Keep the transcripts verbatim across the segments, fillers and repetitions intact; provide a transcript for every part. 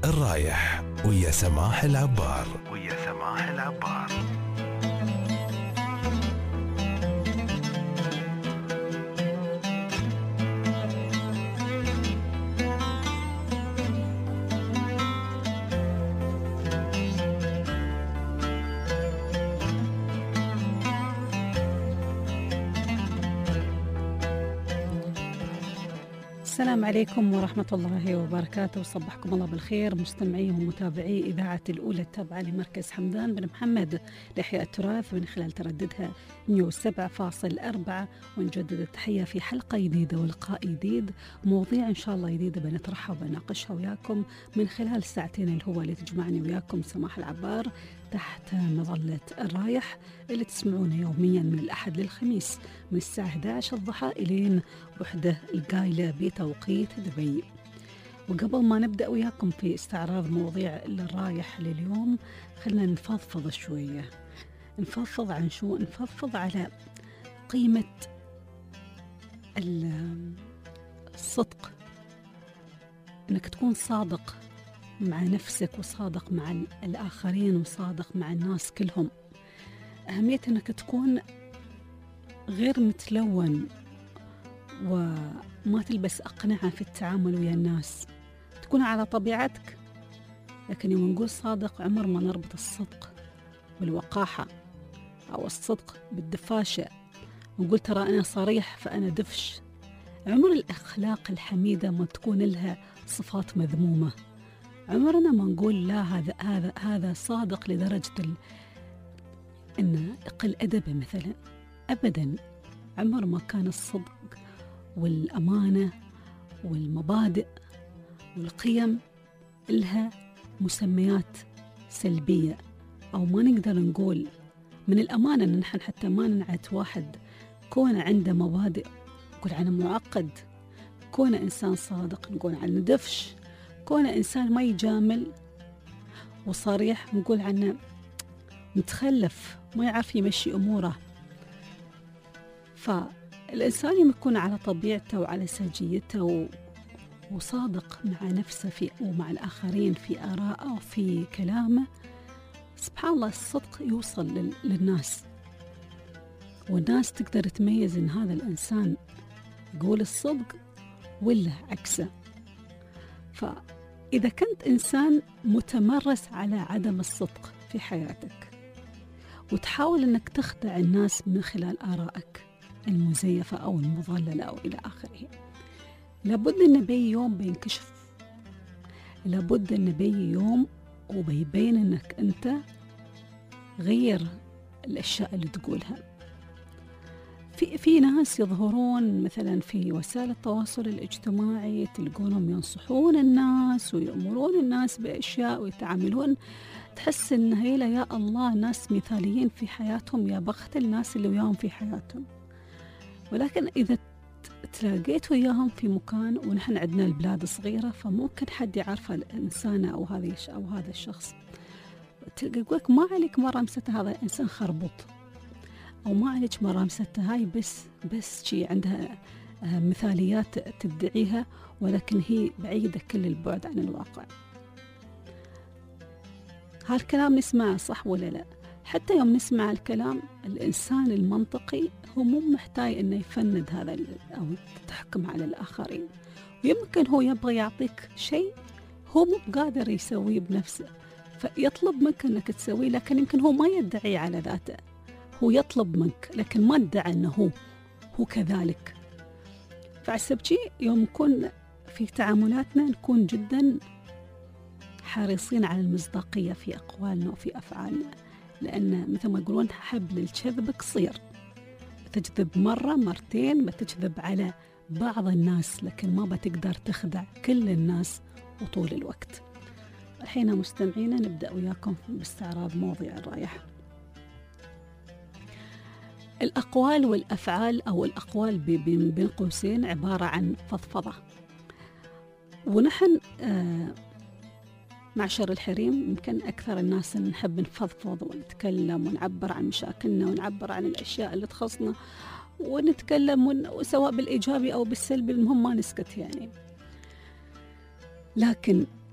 الرايح ويا سماح العبار ويا سماح العبار. السلام عليكم ورحمة الله وبركاته، وصبحكم الله بالخير مستمعي ومتابعي إذاعة الأولى التابعة لمركز حمدان بن محمد لإحياء التراث من خلال ترددها نيوز سبعة فاصل أربعة. ونجدد التحية في حلقة جديدة ولقاء جديد، مواضيع إن شاء الله جديدة بنطرحها وبناقشها وياكم من خلال الساعتين اللي هو اللي تجمعني وياكم سماح العبار تحت مظلة الرايح اللي تسمعونه يوميا من الأحد للخميس من الساعة إحدى عشرة الضحى إلين وحدة القايلة بتوقيت دبي. وقبل ما نبدأ وياكم في استعراض مواضيع الرايح لليوم، خلنا نفضفض شوية. نفضفض عن شو؟ نفضفض على قيمة الصدق، إنك تكون صادق مع نفسك وصادق مع الآخرين وصادق مع الناس كلهم. أهمية إنك تكون غير متلون وما تلبس أقنعة في التعامل ويا الناس، تكون على طبيعتك. لكن يوم نقول صادق، عمر ما نربط الصدق بالوقاحة أو الصدق بالدفاشة ونقول ترى أنا صريح فأنا دفش. عمر الأخلاق الحميدة ما تكون لها صفات مذمومة. عمرنا ما نقول لا هذا هذا هذا صادق لدرجة ال... إنه يقل أدبه مثلا، أبدا. عمر ما كان الصدق والأمانة والمبادئ والقيم لها مسميات سلبية، أو ما نقدر نقول من الأمانة إن نحن حتى ما ننعت واحد كون عنده مبادئ نقول عنه معقد، كون إنسان صادق نقول عنه دفش، كون إنسان ما يجامل وصريح نقول عنه متخلف ما يعرف يمشي أموره. فالإنسان يكون على طبيعته وعلى سجيته وصادق مع نفسه في ومع الآخرين في آرائه وفي كلامه، سبحان الله الصدق يوصل للناس، والناس تقدر تميز إن هذا الإنسان يقول الصدق ولا عكسه. فإذا كنت إنسان متمرس على عدم الصدق في حياتك وتحاول أنك تخدع الناس من خلال آرائك المزيفة أو المضللة أو إلى آخره، لابد أن بي يوم بينكشف، لابد أن بي يوم وبيبين أنك أنت غير الأشياء اللي تقولها. في في ناس يظهرون مثلا في وسائل التواصل الاجتماعي تلقونهم ينصحون الناس ويأمرون الناس بأشياء ويتعاملون، تحس إن هيلا يا الله ناس مثاليين في حياتهم، يا بخت الناس اللي وياهم في حياتهم. ولكن إذا تلاقيت وياهم في مكان، ونحن عندنا البلاد صغيرة فممكن حد يعرف الإنسان أو هذه أو هذا الشخص، تلقى يقولك ما عليك مرة مسته هذا إنسان خربط، أو ما عليك مرة مسته هاي بس بس شيء عندها مثاليات تدعيها ولكن هي بعيدة كل البعد عن الواقع. هالكلام نسمعه صح ولا لا؟ حتى يوم نسمع الكلام الإنسان المنطقي هو مو محتاج إنه يفند هذا أو تحكم على الآخرين، ويمكن هو يبغى يعطيك شيء هو مو قادر يسويه بنفسه فيطلب منك إنك تسويه، لكن يمكن هو ما يدعي على ذاته، هو يطلب منك لكن ما ادعى أنه هو هو كذلك. فعسبتي يوم نكون في تعاملاتنا نكون جدا حريصين على المصداقية في أقوالنا وفي أفعالنا، لأن مثل ما يقولون حبل الكذب قصير، بتكذب مرة مرتين بتكذب على بعض الناس لكن ما بتقدر تخدع كل الناس وطول الوقت. الحين مستمعينا نبدأ وياكم باستعراض مواضيع الرايح. الأقوال والأفعال أو الأقوال بين قوسين عبارة عن فضفضة، ونحن آه معشر الحريم يمكن أكثر الناس نحب نفضفض ونتكلم ونعبر عن مشاكلنا ونعبر عن الأشياء اللي تخصنا ونتكلم ون... سواء بالإيجابي أو بالسلبي، المهم ما نسكت يعني. لكن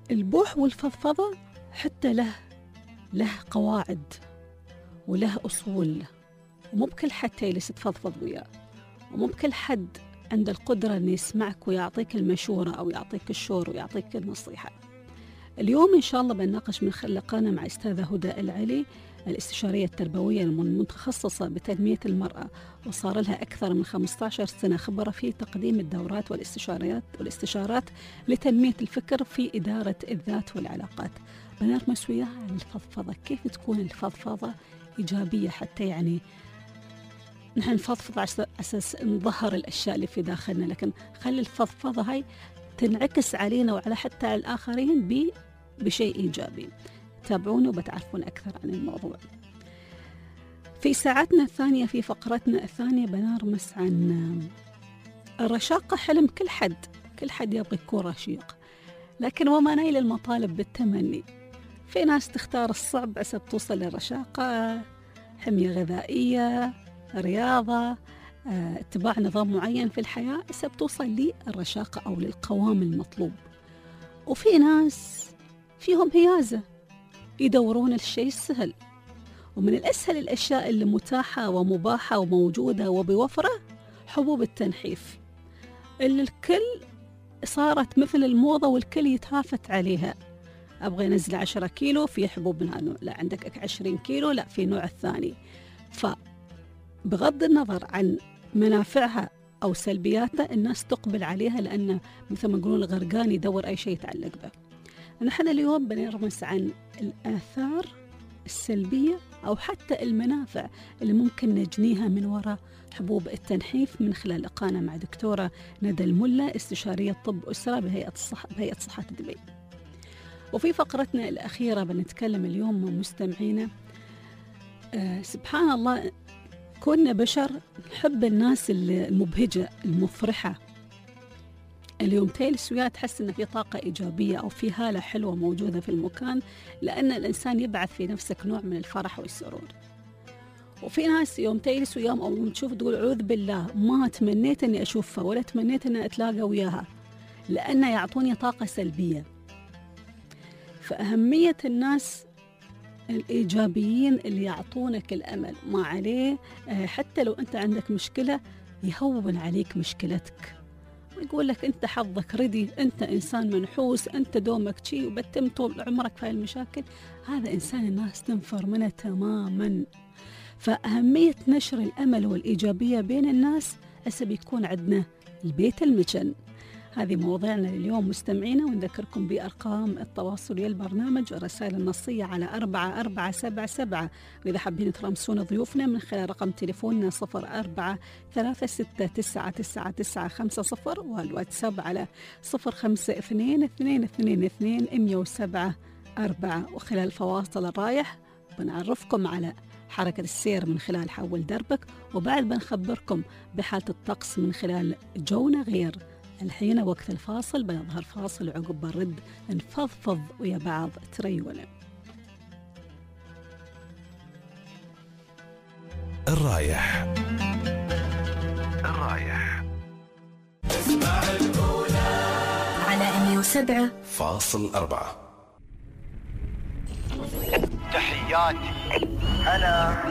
البوح والفضفضة حتى له له قواعد وله أصول، ومو بكل حد تجلس تفضفض وياه، ومو بكل حد عنده القدرة أن يسمعك ويعطيك المشورة أو يعطيك الشور ويعطيك النصيحة. اليوم إن شاء الله بنناقش من خلال لقانا مع أستاذة هدى العلي، الاستشارية التربوية المتخصصة بتنمية المرأة، وصار لها أكثر من خمسة عشر سنة خبرة في تقديم الدورات والاستشارات والاستشارات لتنمية الفكر في إدارة الذات والعلاقات. بنرمس وياها عن الفضفضة، كيف تكون الفضفضة إيجابية، حتى يعني نحن نفضفض على أساس نظهر الأشياء اللي في داخلنا، لكن خلي الفضفضة هاي تنعكس علينا وعلى حتى على الآخرين بشيء إيجابي. تابعونا وبتعرفون أكثر عن الموضوع. في ساعتنا الثانية، في فقرتنا الثانية، بنرمس عن الرشاقة. حلم كل حد، كل حد يبغى يكون رشيق، لكن وما نيل المطالب بالتمني. في ناس تختار الصعب عشان توصل للرشاقة، حمية غذائية، رياضة، اتباع نظام معين في الحياة عشان توصل للرشاقة أو للقوام المطلوب. وفي ناس فيهم هيازة يدورون الشيء السهل، ومن الأسهل الأشياء اللي متاحة ومباحة وموجودة وبوفرة حبوب التنحيف اللي الكل صارت مثل الموضة والكل يتهافت عليها. أبغى نزل عشرة كيلو، في حبوب من هالنوع، لا عندك عشرين كيلو، لا في نوع الثاني. فبغض النظر عن منافعها أو سلبياتها الناس تقبل عليها، لأن مثل ما يقولون الغرقان يدور أي شيء يتعلق به. نحن اليوم بنرمس عن الآثار السلبية أو حتى المنافع اللي ممكن نجنيها من وراء حبوب التنحيف، من خلال لقانا مع دكتورة ندى الملا، استشارية طب أسرة بهيئة الصحة بهيئة صحة دبي. وفي فقرتنا الأخيرة بنتكلم اليوم مع مستمعينا. آه سبحان الله، كنا بشر نحب الناس المبهجة المفرحة. اليوم تجلس وياه تحس إن في طاقة إيجابية أو في هالة حلوة موجودة في المكان، لأن الإنسان يبعث في نفسك نوع من الفرح والسرور. وفي ناس يوم تجلس وياهم أو يوم تشوف تقول أعوذ بالله ما تمنيت إني أشوفها ولا تمنيت إني أتلاقى وياها، لأنه يعطوني طاقة سلبية. فأهمية الناس الإيجابيين اللي يعطونك الأمل، ما عليه حتى لو أنت عندك مشكلة يهون عليك مشكلتك، يقول لك أنت حظك ردي، أنت إنسان منحوس، أنت دومك شي وبتم طول عمرك في المشاكل. هذا إنسان الناس تنفر منه تماما. فأهمية نشر الأمل والإيجابية بين الناس هسه بيكون عندنا البيت المجن. هذه مواضيعنا لليوم مستمعينا، ونذكركم بأرقام التواصل ويا البرنامج والرسائل النصية على أربعة أربعة سبعة سبعة، وإذا حابين ترمسون ضيوفنا من خلال رقم تليفوننا صفر أربعة ثلاثة ستة تسعة تسعة تسعة خمسة صفر، والواتساب على صفر خمسة اثنين اثنين اثنين اثنين مية وسبعة أربعة. وخلال الفواصل الرايح بنعرفكم على حركة السير من خلال حول دربك، وبعد بنخبركم بحالة الطقس من خلال جونا غير. الحين وقت الفاصل، بنظهر فاصل وعقب برد نفضفض ويا بعض تريونا. الرايح الرايح اسمع الأولى على مية وسبعة فاصل أربعة. تحياتي هلا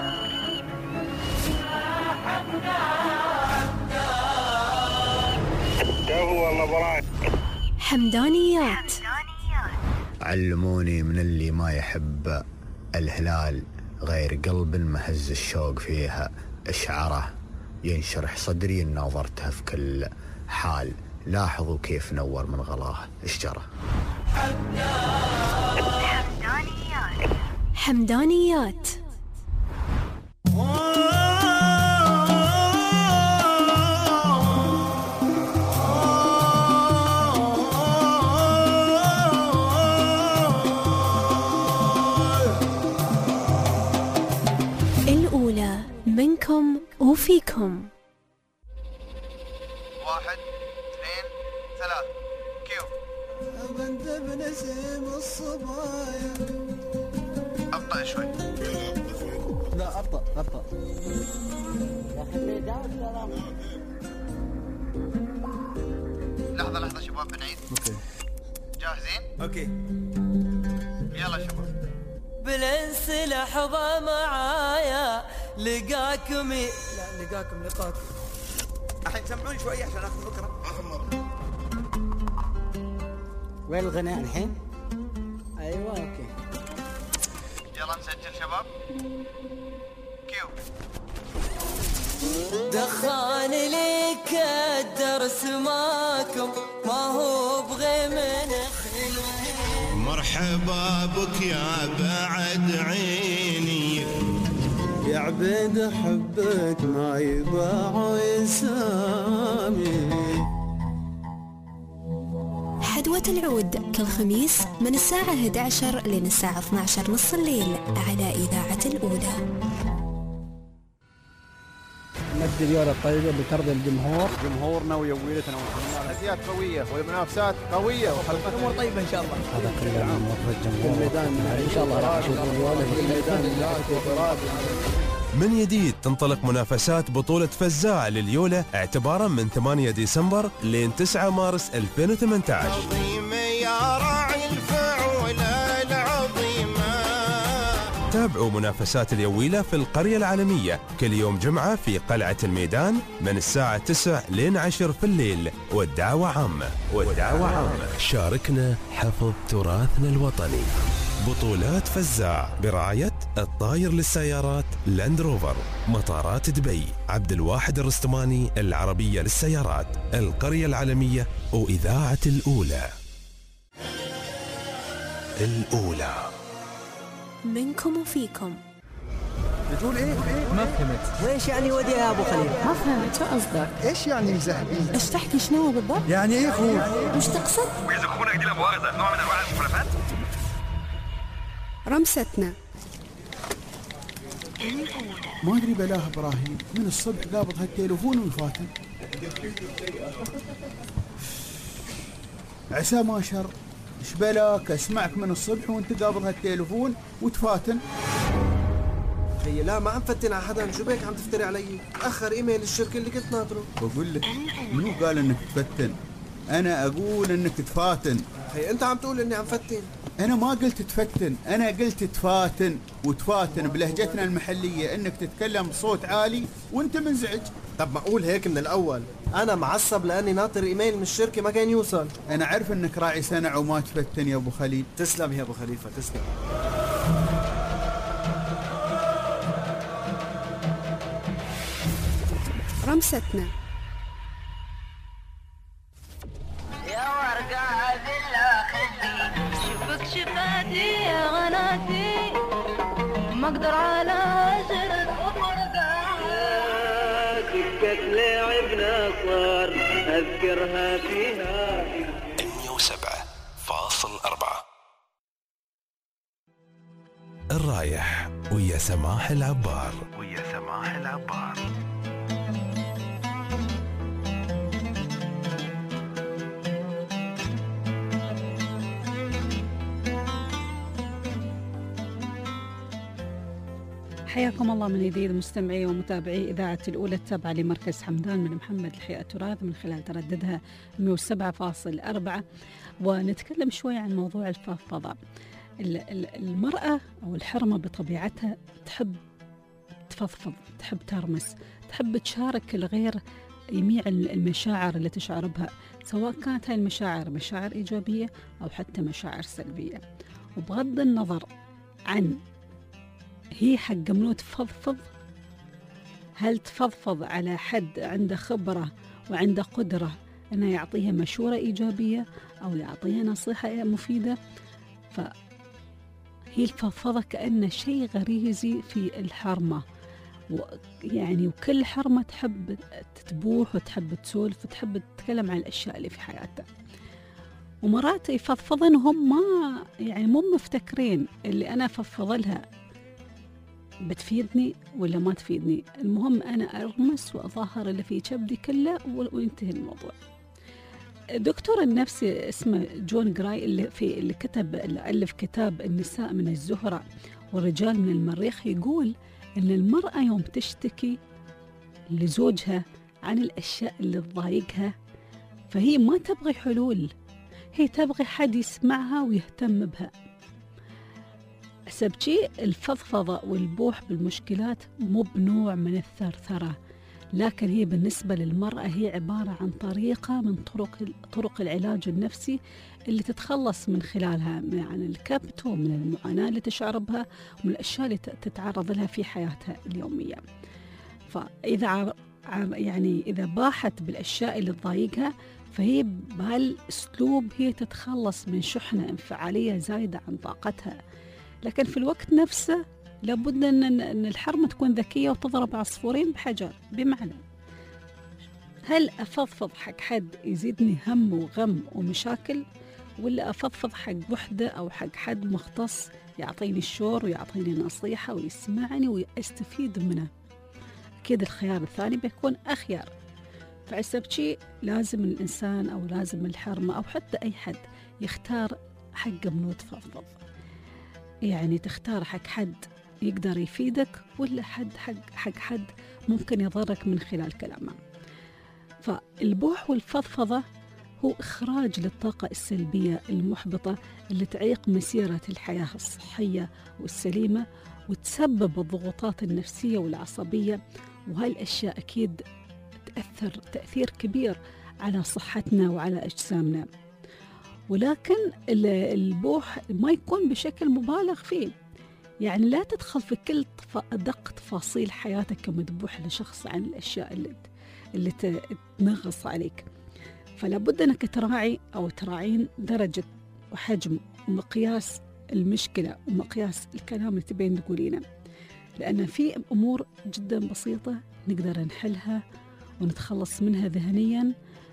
حمدانيات. علموني من اللي ما يحب الهلال غير قلب مهز الشوق فيها إشعاره ينشرح صدري إن نظرتها في كل حال. لاحظوا كيف نور من غلاه الشجرة. حمدانيات حمدانيات الأولى منكم وفيكم. واحد اثنين ثلاث كيو. بنت بنسيم الصبايا. أبطأ شوي. لا أبطأ أبطأ. لحظة لحظة شباب بنعيد. أوكي. جاهزين؟ اوكي يلا شباب. بالانس لحظة معايا لقاكم ي... لا لقاكم لقاكم. الحين سمعوني شوي عشان اخذ فكرة. وين الغناء الحين؟ ايوه اوكي. يلا نسجل شباب. كيو. دخان لي كدرس ماكم ما هو بغي من خلوه. مرحبا بك يا بعد عيني يا عبيد حبك ما يباع يسامي. حدوة العود كل خميس من الساعة إحدى عشر لين الساعة اثني عشر نص الليل على إذاعة الأولى. نبدأ اليوم الطيبة بترضي الجمهور. جمهورنا ويويلتنا وتحديات قوية والمنافسات قوية وحلقة أمور طيبة إن شاء الله. هذا كله من وفر الجمهور. الميدان إن شاء الله راح نشوف اليوم الميدان. من جديد تنطلق منافسات بطولة فزاع لليولة اعتبارا من ثمانية ديسمبر لين تسعة مارس ألفين وثمانية عشر. عظيمة يا راعي الفعولة العظيمة. تابعوا منافسات اليويلة في القرية العالمية كل يوم جمعة في قلعة الميدان من الساعة تسعة لين عشر في الليل، والدعوة عامة والدعوة عامة. شاركنا حفظ تراثنا الوطني. بطولات فزاع برعاية الطاير للسيارات لاند روفر، مطارات دبي، عبد الواحد الرستماني العربية للسيارات، القرية العالمية وإذاعة الأولى. الأولى منكم وفيكم. بتقول ايه؟ ما فهمت. وإيش يعني ودي يا أبو خليل؟ ما فهمت شو قصدك؟ ايش يعني مزهقين؟ ايش تحكي شنو بالضبط؟ يعني ايه خوف؟ وش تقصد؟ ويزخونك دي لمؤاخذة نوع من أنواع المخالفات. رمستنا. ما ادري بلاه ابراهيم من الصبح قابض هالتليفون ويفاتن. عسى ما شر. ايش بلاك اسمعك من الصبح وانت قابض هالتليفون وتفاتن. هي لا ما عم فتن على حدا. شو بك عم تفتري علي؟ اخر ايميل الشركة اللي كنت ناطره. بقول لك منو قال انك تفتن؟ انا اقول انك تفاتن. هي انت عم تقول اني عم فتن. انا ما قلت تفتن، انا قلت تفاتن. وتفاتن بلهجتنا المحلية انك تتكلم بصوت عالي وانت منزعج. طب ما اقول هيك من الاول. انا معصب لاني ناطر ايميل من الشركة ما كان يوصل. انا عارف انك راعي سنع وما تفتن يا ابو خليل. تسلم يا ابو خليفة تسلم. رمستنا. يا ورقة بالله خدي شوفك شفاتي يا غناتي ما اقدر على عشرة وفرقة. سكة لعبنا صار اذكرها فيها. مئة وسبعة فاصل أربعة. الرايح ويا سماح العبار. ويا سماح العبار. حياكم الله من جديد مستمعي ومتابعي إذاعة الأولى التابعة لمركز حمدان من محمد الحياة تراث من خلال ترددها مئة وسبعة فاصل أربعة. ونتكلم شوي عن موضوع الفضفضة. المرأة أو الحرمة بطبيعتها تحب تفضفض، تحب ترمس، تحب تشارك الغير جميع المشاعر اللي تشعر بها، سواء كانت هاي المشاعر مشاعر إيجابية أو حتى مشاعر سلبية. وبغض النظر عن هي حق منو تفضفض، هل تفضفض على حد عنده خبرة وعنده قدرة أنه يعطيها مشورة إيجابية أو يعطيها نصيحة مفيدة، فهي الفضفضة كأنه شيء غريزي في الحرمة. يعني وكل حرمة تحب تتبوح وتحب تسولف وتحب تتكلم عن الأشياء اللي في حياتها. ومرات يفضفضن هم ما يعني مو مفتكرين اللي أنا فضفض لها بتفيدني ولا ما تفيدني، المهم أنا أرمس وأظهر اللي في كبدي كله وينتهي الموضوع. دكتور النفسي اسمه جون جراي اللي في اللي كتب اللي ألف كتاب النساء من الزهرة والرجال من المريخ، يقول إن المرأة يوم تشتكي لزوجها عن الأشياء اللي تضايقها فهي ما تبغي حلول، هي تبغي حد يسمعها ويهتم بها. حسب شيء الفضفضة والبوح بالمشكلات مو بنوع من الثرثرة، لكن هي بالنسبة للمرأة هي عبارة عن طريقة من طرق طرق العلاج النفسي اللي تتخلص من خلالها عن الكبت ومن المعاناة اللي تشعر بها ومن الأشياء اللي تتعرض لها في حياتها اليومية. فإذا يعني إذا باحت بالأشياء اللي تضايقها، فهي بهالأسلوب هي تتخلص من شحنة انفعالية زايدة عن طاقتها. لكن في الوقت نفسه لابد أن الحرمة تكون ذكية وتضرب عصفورين بحجر. بمعنى، هل أفضفض حق حد يزيدني هم وغم ومشاكل، ولا أفضفض حق وحدة أو حق حد مختص يعطيني الشور ويعطيني نصيحة ويسمعني ويستفيد منه؟ أكيد الخيار الثاني بيكون أخيار. فعسب شيء لازم الإنسان أو لازم الحرمة أو حتى أي حد يختار حق منو تفضفض. يعني تختار حق حد يقدر يفيدك ولا حد حق حق حد ممكن يضرك من خلال كلامه. فالبوح والفضفضة هو إخراج للطاقة السلبية المحبطة اللي تعيق مسيرة الحياة الصحية والسليمة وتسبب الضغوطات النفسية والعصبية، وهالأشياء أكيد تأثر تأثير كبير على صحتنا وعلى أجسامنا. ولكن البوح ما يكون بشكل مبالغ فيه، يعني لا تدخل في كل دق تفاصيل حياتك كما تبوح لشخص عن الأشياء اللي اللي تنغص عليك. فلا بد أنك تراعي أو تراعين درجة وحجم ومقياس المشكلة ومقياس الكلام اللي تبين تقولينه، لأن في أمور جدا بسيطة نقدر نحلها ونتخلص منها ذهنيا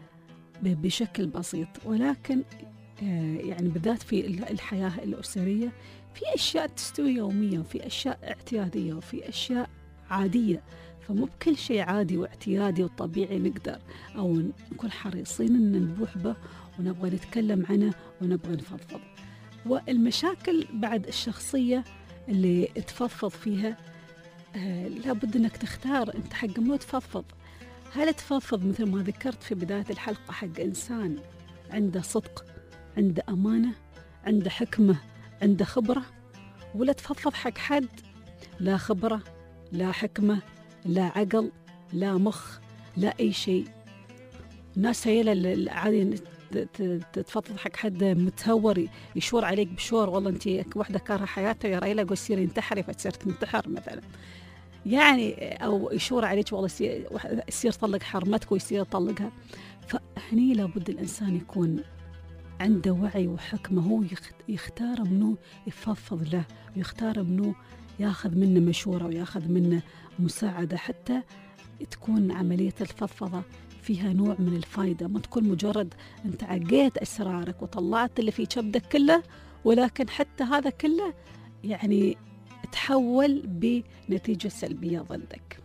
بشكل بسيط. ولكن يعني بالذات في الحياة الأسرية في أشياء تستوي يوميا وفي أشياء اعتيادية وفي أشياء عادية، فمو بكل شيء عادي واعتيادي وطبيعي نقدر أو نكون حريصين أن نبوح به ونبغى نتكلم عنه ونبغى نفضفض. والمشاكل بعد الشخصية اللي تفضفض فيها آه لابد أنك تختار أنت حق منو تفضفض. هل تفضفض مثل ما ذكرت في بداية الحلقة حق إنسان عنده صدق، عنده أمانة، عنده حكمة، عنده خبرة، ولا تفضفض حق حد لا خبرة لا حكمة لا عقل لا مخ لا أي شيء؟ الناس هي العادي تتفضفض حق حد متهور يشور عليك بشور، والله أنت واحدة كارهة حياتها يا ريلا قول سيري انتحري فتصير تنتحر مثلا، يعني أو يشور عليك والله يصير طلق حرمتك ويصير طلقها. فهني لابد الإنسان يكون عنده وعي وحكمة، هو يختار منه يفضفض له ويختار منه ياخذ منه مشورة وياخذ منه مساعدة، حتى تكون عملية الفضفضة فيها نوع من الفائدة، ما تكون مجرد أنت عقيت أسرارك وطلعت اللي في كبدك كله، ولكن حتى هذا كله يعني تحول بنتيجة سلبية ضدك.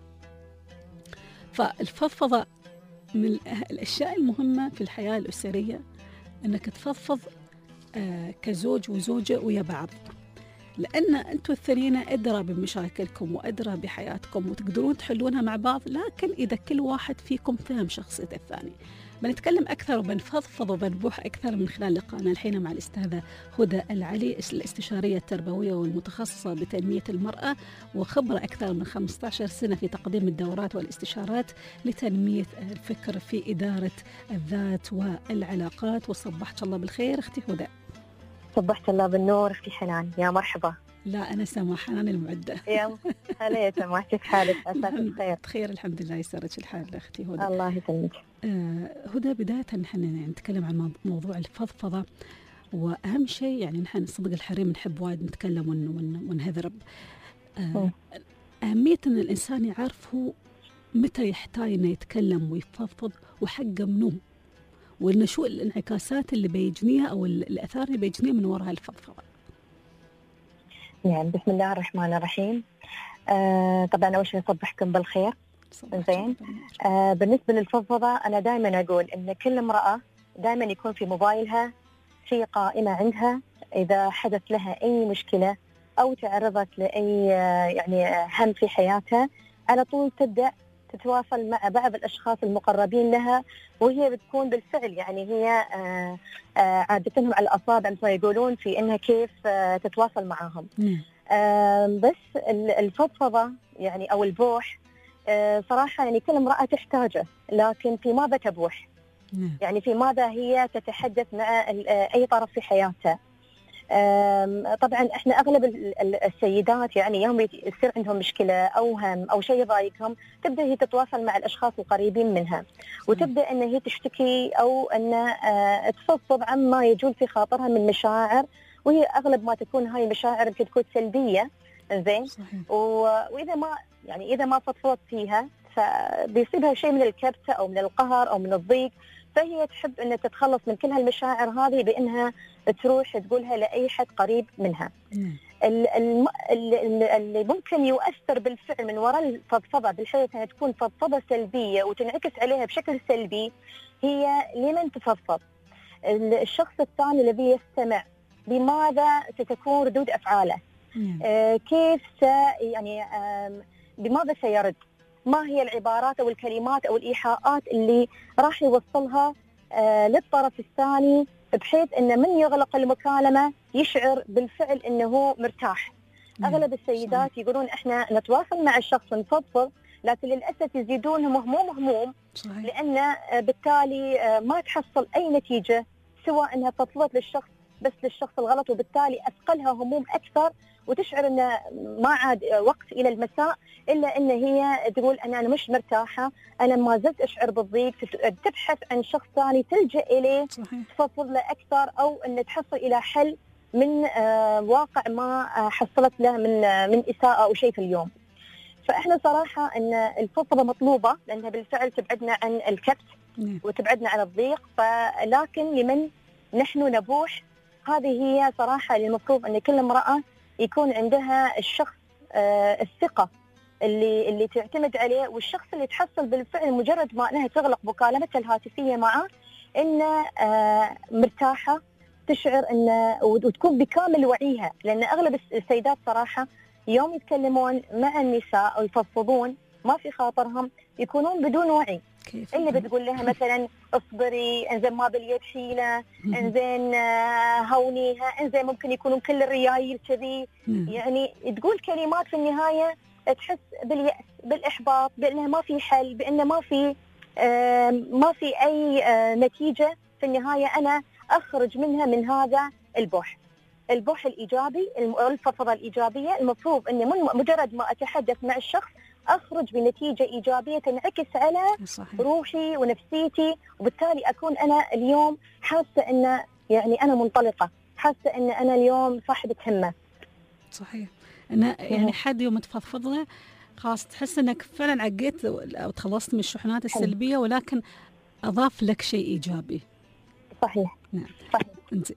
فالفضفضة من الأشياء المهمة في الحياة الأسرية، أنك تفضفض آه كزوج وزوجة ويا بعض، لأن أنتوا الثنين أدرى بمشاكلكم وأدرى بحياتكم وتقدرون تحلونها مع بعض. لكن إذا كل واحد فيكم فهم شخصية الثاني، بنتكلم أكثر وبنفضفض وبنبوح أكثر من خلال لقائنا الحين مع الأستاذة هدى العلي، الاستشارية التربوية والمتخصصة بتنمية المرأة، وخبرة أكثر من خمسة عشر سنة في تقديم الدورات والاستشارات لتنمية الفكر في إدارة الذات والعلاقات. وصبحت الله بالخير أختي هدى. صبحت الله بالنور أختي حنان، يا مرحبا. لا أنا سما حنان المعدة. يا هلا يا سما، كيف حالك؟ عساك بخير. بخير الحمد لله، يسرك الحال أختي هدى. الله يسلمك. آه هدى، بداية نحن يعني نتكلم عن موضوع الفضفضة، وأهم شيء يعني نحن صدق الحريم نحب وايد نتكلم ون ون ونهذرب. آه أهمية أن الإنسان يعرف هو متى يحتاج إنه يتكلم ويفضفض وحقه منه، وإن شو الانعكاسات اللي بيجنيها أو الأثار اللي بيجنيها من وراء الفضفضة. يعني بسم الله الرحمن الرحيم. آه طبعا أول شيء أصبحكم بالخير. زين. آه بالنسبة للفضفضة أنا دائما أقول إن كل امرأة دائما يكون في موبايلها في قائمة عندها، إذا حدث لها أي مشكلة أو تعرضت لأي آه يعني هم في حياتها على طول تبدأ تتواصل مع بعض الأشخاص المقربين لها، وهي بتكون بالفعل يعني هي آه آه عادتهم على الأصابع مثل ما يقولون في إنها كيف آه تتواصل معهم. آه بس الفضفضة يعني أو البوح آه صراحة يعني كل امرأة تحتاجه، لكن في ماذا تبوح؟ يعني في ماذا هي تتحدث مع أي طرف في حياتها. طبعا احنا اغلب السيدات يعني يوم يصير عندهم مشكله او هم او شيء يضايقهم تبدا هي تتواصل مع الاشخاص القريبين منها، وتبدا ان هي تشتكي او ان تفضفض عما يجول في خاطرها من مشاعر، وهي اغلب ما تكون هاي المشاعر يمكن تكون سلبيه. زين، واذا ما يعني اذا ما فضفضت فيها فبيصيبها شيء من الكبسه او من القهر او من الضيق، فهي تحب أن تتخلص من كل هالمشاعر هذه بأنها تروح تقولها لأي حد قريب منها. اللي ممكن يؤثر بالفعل من وراء الفضفضة بالحيث أنها تكون فضفضة سلبية وتنعكس عليها بشكل سلبي هي لمن تفضفض. الشخص الثاني الذي يستمع بماذا ستكون ردود أفعاله، آه كيف س يعني آه بماذا سيرد، ما هي العبارات أو الكلمات أو الإيحاءات اللي راح يوصلها آه للطرف الثاني بحيث أن من يغلق المكالمة يشعر بالفعل أنه مرتاح. أغلب السيدات يقولون إحنا نتواصل مع الشخص ونفضفض، لكن للأسف يزيدون هموم هموم، لأن آه بالتالي آه ما تحصل أي نتيجة سواء أنها فضفضت للشخص بس للشخص الغلط، وبالتالي أثقلها هموم أكثر، وتشعر أن ما عاد وقت إلى المساء إلا أن هي تقول أنا مش مرتاحة، أنا ما زلت أشعر بالضيق، تبحث عن شخص ثاني تلجأ إليه تفضفض له أكثر، أو أن تحصل إلى حل من آه واقع ما آه حصلت له من آه من إساءة أو شيء في اليوم. فإحنا صراحة أن الفضفضة مطلوبة لأنها بالفعل تبعدنا عن الكبت وتبعدنا عن الضيق، فلكن لمن نحن نبوح هذه هي صراحة المفروض أن كل امرأة يكون عندها الشخص آه الثقة اللي اللي تعتمد عليه، والشخص اللي تحصل بالفعل مجرد ما أنها تغلق مكالمتها الهاتفية معه إن آه مرتاحة، تشعر إن وتكون بكامل وعيها، لأن أغلب السيدات صراحة يوم يتكلمون مع النساء أو يفضفضون ما في خاطرهم يكونون بدون وعي. اللي بتقول لها مثلا اصبري، انزين ما باليد حيله، انزين هونيها، انزين ممكن يكونون كل الريايل كذي، يعني تقول كلمات في النهايه تحس باليأس بالاحباط، بانه ما في حل، بانه ما في ما في اي نتيجه في النهايه انا اخرج منها من هذا البوح. البوح الايجابي، الفضفضه الايجابيه، المفروض اني مجرد ما اتحدث مع الشخص أخرج بنتيجة إيجابية تنعكس على صحيح. روحي ونفسيتي، وبالتالي أكون أنا اليوم حاسة أن يعني أنا منطلقة، حاسة أن أنا اليوم صاحبة همة. صحيح. أنا يعني حد يوم تفضفض له خلاص تحس أنك فعلا عقيت أو تخلصت من الشحنات السلبية، ولكن أضاف لك شيء إيجابي. صحيح. نعم. صحيح. انزين.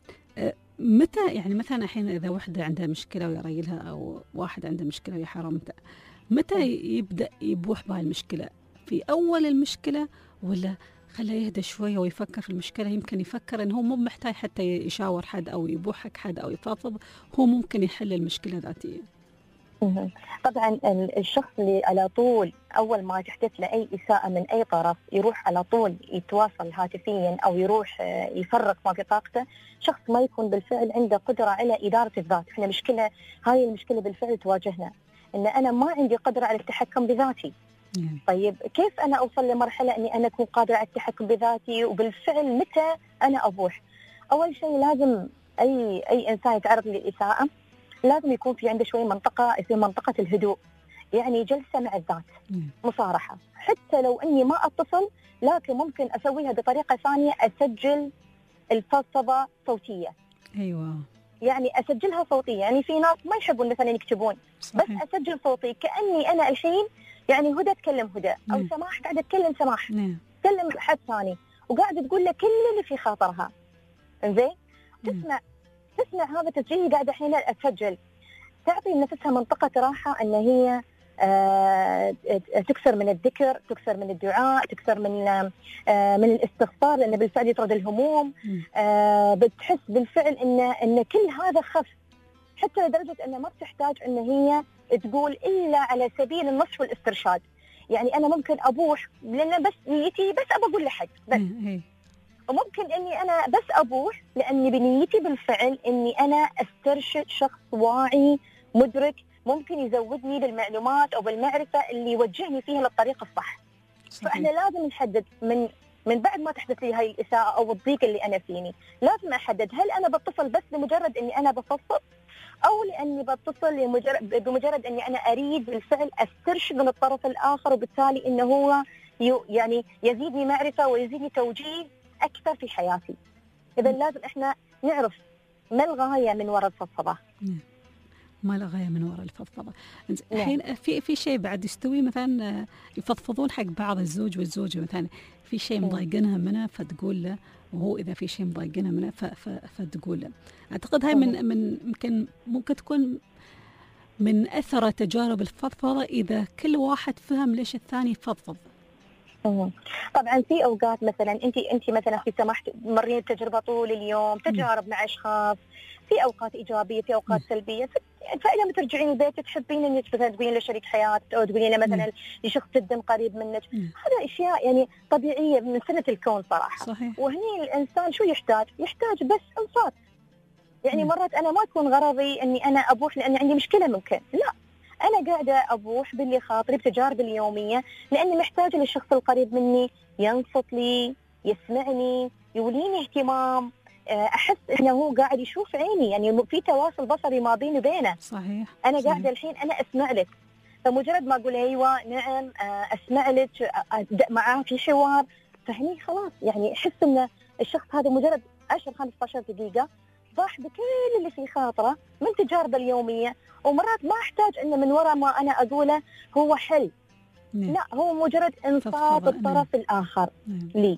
متى يعني مثلا الحين إذا وحدة عندها مشكلة ويا رجلها، أو واحد عنده مشكلة ويا حرمته، متى يبدأ يبوح بهاي المشكلة؟ في أول المشكلة ولا خليه يهدى شوية ويفكر في المشكلة؟ يمكن يفكر إنه هو مو محتاج حتى يشاور حد أو يبوح حق حد أو يفضفض، هو ممكن يحل المشكلة ذاتيا. طبعا الشخص اللي على طول أول ما تحدث له أي إساءة من أي طرف يروح على طول يتواصل هاتفيا أو يروح يفرق ما في طاقته، شخص ما يكون بالفعل عنده قدرة على إدارة الذات. إحنا مشكلة، هاي المشكلة بالفعل تواجهنا، إن أنا ما عندي قدرة على التحكم بذاتي. مم. طيب كيف أنا أوصل لمرحلة أني أنا أكون قادرة على التحكم بذاتي؟ وبالفعل متى أنا أبوح؟ أول شيء لازم أي أي إنسان يتعرض للإساءة لازم يكون في عنده شوي منطقة في منطقة الهدوء، يعني جلسة مع الذات، مم. مصارحة. حتى لو أني ما أتصل لكن ممكن أسويها بطريقة ثانية، أسجل الفضفضة صوتية. أيوة، يعني أسجلها صوتية. يعني في ناس ما يحبون مثلا يكتبون، صحيح. بس أسجل صوتي كأني أنا الحين يعني هدى تكلم هدى، أو مم. سماح قاعدة تكلم سماح، مم. تكلم حد ثاني وقاعدة تقول له كل اللي في خاطرها. إنزين تسمع تسمع هذا التسجيل قاعدة الحين أسجل، تعطي نفسها منطقة راحة أن هي آه تكسر من الذكر، تكسر من الدعاء، تكسر من آه من الاستغفار، لأنه بالفعل يطرد الهموم. آه بتحس بالفعل أن أن كل هذا خف، حتى لدرجة أن ما بتحتاج أن هي تقول إلا على سبيل النصح والاسترشاد. يعني انا ممكن ابوح لان بس نيتي بس ابى اقول لحد بس، وممكن اني انا بس ابوح لاني بنيتي بالفعل اني انا استرشد شخص واعي مدرك ممكن يزودني بالمعلومات او بالمعرفه اللي يوجهني فيها للطريق الصح. صحيح. فاحنا لازم نحدد من من بعد ما تحدث لي هاي الاساءه او الضيق اللي انا فيني، لازم احدد هل انا بتصل بس لمجرد اني انا بفضفض، او لاني بتصل لمجرد بمجرد اني انا اريد بالفعل استرشد من الطرف الاخر، وبالتالي انه هو يعني يزيدني معرفه ويزيدني توجيه اكثر في حياتي. اذا لازم احنا نعرف ما الغايه من وراء الفضفضه. ما الغايه من وراء الفضفضه. الحين في في شيء بعد يستوي مثلا يفضفضون حق بعض الزوج والزوجه مثلا في شيء مضايقنها منه فتقول له، وهو اذا في شيء مضايقنها منه فتقول له. اعتقد هاي من من يمكن ممكن تكون من اثر تجارب الفضفضه اذا كل واحد فهم ليش الثاني يفضفض. طبعا في اوقات مثلا انت انت مثلا في سماح مريت تجربه طول اليوم، تجارب مع اشخاص، في اوقات ايجابيه في اوقات سلبيه، فاذا ترجعين البيت تحبين انك مثلا تقولين لشريك حياتك او تقولين له مثلا لشخص جدا قريب منك، هذا اشياء يعني طبيعيه من سنه الكون صراحه. صحيح. وهني الانسان شو يحتاج؟ يحتاج بس انصات. يعني مرات انا ما تكون غرضي اني انا ابوح لاني عندي مشكله ممكن، لا، أنا قاعدة أبوح باللي خاطري بتجاربي اليومية لأني محتاجة للشخص القريب مني ينصت لي، يسمعني، يوليني اهتمام، أحس إنه هو قاعد يشوف عيني، يعني في تواصل بصري ما بيني وبينه. صحيح. أنا صحيح. قاعدة الحين أنا أسمع لك، فمجرد ما أقول أيوة نعم أسمع لك أبدأ معاه في حوار، فهني خلاص يعني أحس إن الشخص هذا مجرد عشر خمسة عشر دقيقة ضاح بكل اللي في خاطره من تجاربه اليومية، ومرات ما أحتاج إنه من وراء ما أنا أقوله هو حل. نعم. لا، هو مجرد إنصات الطرف نعم. الآخر نعم. لي.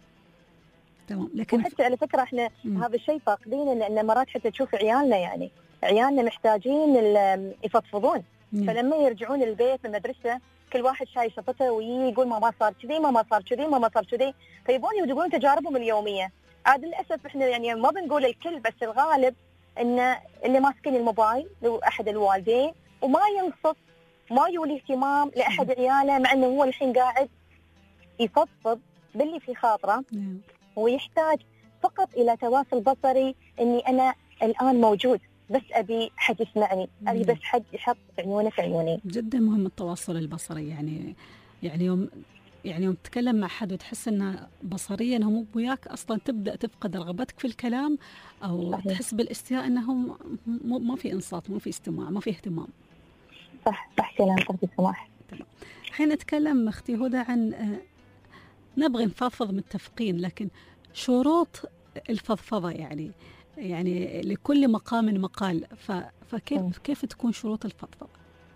تمام. لكن وحتى على فكرة إحنا مم. هذا الشيء فاقدينه، لأن مرات حتى تشوف عيالنا يعني عيالنا محتاجين يفضفضون. نعم. فلما يرجعون البيت من المدرسة كل واحد شاي شطته ويقول ماما صار كذي، ماما صار كذي، ماما صار كذي، فيبون يقولون تجاربهم اليومية. عاد للأسف إحنا يعني ما بنقول الكل، بس الغالب إن اللي ماسكين الموبايل لو أحد الوالدين وما ينصت، ما يولي اهتمام لأحد عياله، مع إنه هو الحين قاعد يفضفض باللي في خاطره، ويحتاج فقط إلى تواصل بصري، إني أنا الآن موجود، بس أبي حد يسمعني، أبي بس حد يحط عيونه في عيوني. جدا مهم التواصل البصري. يعني يعني يوم يعني يوم تتكلم مع حد وتحس انه بصريا هو مو وياك اصلا، تبدا تفقد رغبتك في الكلام، او صحيح. تحس بالاستياء انه ما في انصات، ما في استماع، ما في اهتمام. صح صح كلام اختي سماح. الحين نتكلم اختي هدى عن نبغي نفضفض متفقين، لكن شروط الفضفضه يعني يعني لكل مقام مقال، فكيف م. كيف تكون شروط الفضفضه؟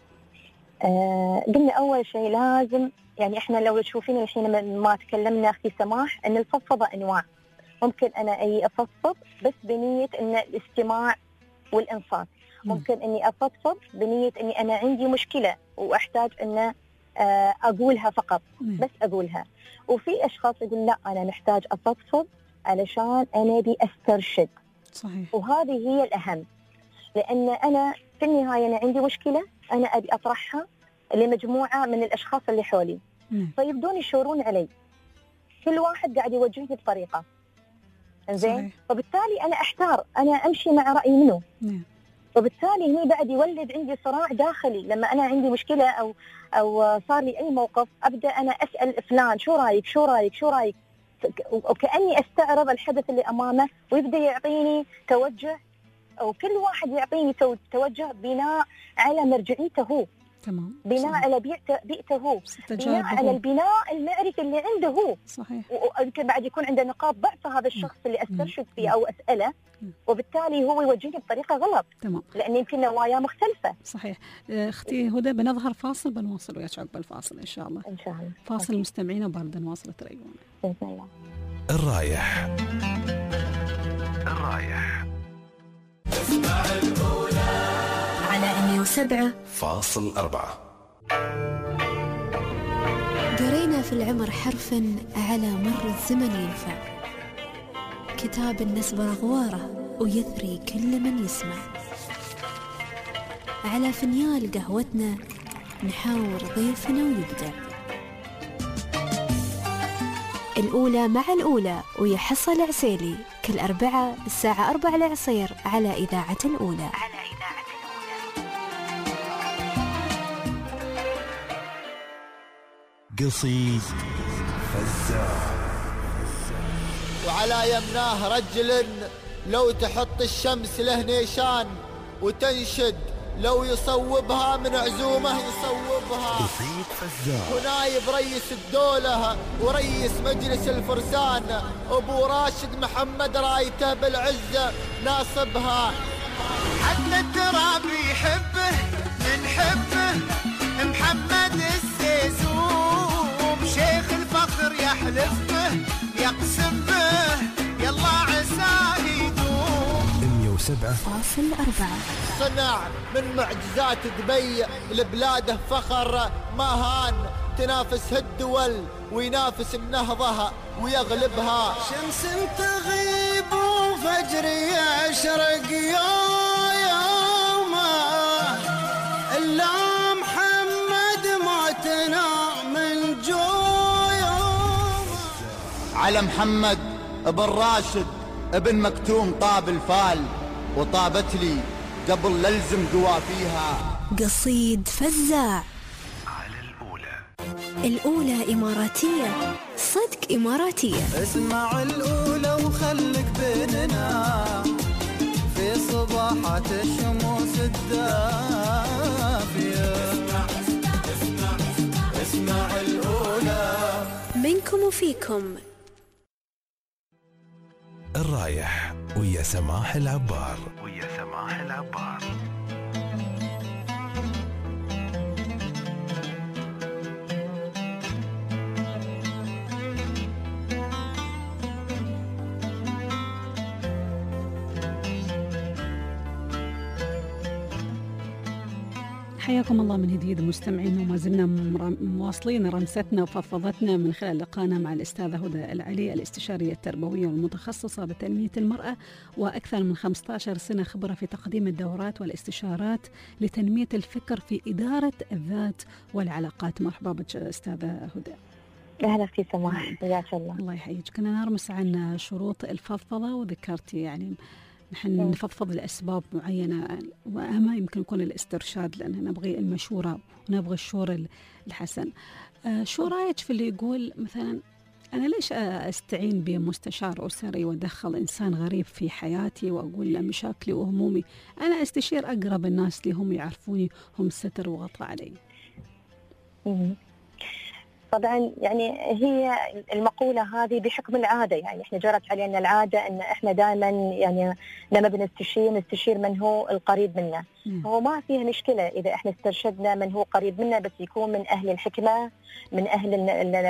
آه قلنا اول شيء لازم، يعني احنا لو تشوفين الحين ما تكلمنا اختي سماح ان الفضفضه انواع. ممكن انا اي افضفض بس بنيه ان الاستماع والانصات، ممكن اني افضفض بنيه اني انا عندي مشكله واحتاج ان اقولها فقط، بس اقولها. وفي اشخاص يقول لا انا محتاج افضفض علشان انا ابي استرشد. صحيح. وهذه هي الاهم، لان انا في النهايه انا عندي مشكله انا ابي اطرحها لمجموعه من الاشخاص اللي حولي، فيبدون يشورون علي، كل واحد قاعد يوجهني بطريقه. زين، وبالتالي انا احتار انا امشي مع راي منه. نعم. وبالتالي هني بعد يولد عندي صراع داخلي، لما انا عندي مشكله او او صار لي اي موقف ابدا انا اسال فلان شو رايك شو رايك شو رايك، وكاني استعرض الحدث اللي امامه، ويبدا يعطيني توجه، او كل واحد يعطيني توجه بناء على مرجعيته هو. تمام. بناء صحيح. على بيئته بيئته هو، بناء على البناء المعرفي اللي عنده هو. صحيح. ويمكن بعد يكون عنده نقاط ضعف هذا الشخص اللي استرشد فيه او اساله، وبالتالي هو يوجهني بطريقه غلط. تمام. لان يمكن نواياه مختلفه. صحيح. اختي هدى بنظهر فاصل، بنواصل وياك عقب الفاصل ان شاء الله. ان شاء الله. فاصل مستمعينا وبعد نواصل تريقونا باذن الله. الرايح الرايح اسمع الأولى على مية وسبعة فاصل أربعة. قرينا في العمر حرفا على مر الزمن ينفع، كتاب النسبة غواره ويثري كل من يسمع، على فنيال قهوتنا نحاور ضيفنا ويبدع، الأولى مع الأولى ويا حصة العسيلي كل أربعة الساعة أربعة العصير على إذاعة الأولى. على إذاعة الأولى. قصيد فزاع. وعلى يمناه رجل لو تحط الشمس له نيشان وتنشد لو يصوبها من عزومه يصوبها. قصيد فزاع. ونايب رئيس الدولة ورئيس مجلس الفرسان أبو راشد محمد رايته بالعزة ناصبها. حتى التراب يحبه نحبه محمد السيسوم شيخ الفخر يحلف به يقسم به يلا عساه يدوم. مية وسبعة فاصل أربعة. صنع من معجزات دبي لبلاده فخر ما هان تنافس الدول وينافس النهضة ويغلبها. شمس تغيب وفجر يشرق يا يومه إلا محمد موتنا من جويوم. على محمد ابن راشد ابن مكتوم طاب الفال وطابت لي قبل للزم قوافيها. قصيد فزاع. على الأولى. الأولى إماراتية صدق إماراتية. اسمع الأولى وخلك بيننا في صباحات الشموس الدافية. اسمع اسمع اسمع الأولى. منكم وفيكم. الرايح ويا سماح العبار. ويا سماح العبار. حياكم الله من جديد مستمعين، وما زلنا مواصلين رمستنا وفضفضتنا من خلال لقانا مع الأستاذة هدى العلي الاستشارية التربوية والمتخصصة بتنمية المرأة، وأكثر من خمسة عشر سنة خبرة في تقديم الدورات والاستشارات لتنمية الفكر في إدارة الذات والعلاقات. مرحبا بك أستاذة هدى. أهلا في سماح، حياك الله. الله يحييك. كنا نرمس عن شروط الفضفضة وذكرتي يعني نحن نفضفض لأسباب معينة، وأهم يمكن يكون الاسترشاد لأن نبغي المشورة ونبغي الشور الحسن. آه شو رأيك في اللي يقول مثلا أنا ليش أستعين بمستشار أسري وأدخل إنسان غريب في حياتي وأقول له مشاكلي وهمومي؟ أنا أستشير أقرب الناس اللي هم يعرفوني، هم ستر وغطاء علي. طبعا يعني هي المقولة هذه بحكم العادة، يعني احنا جرت علينا العادة ان احنا دائما يعني لما بنستشير نستشير من هو القريب منا. م. هو ما فيها مشكلة اذا احنا استرشدنا من هو قريب منا، بس يكون من اهل الحكمة، من اهل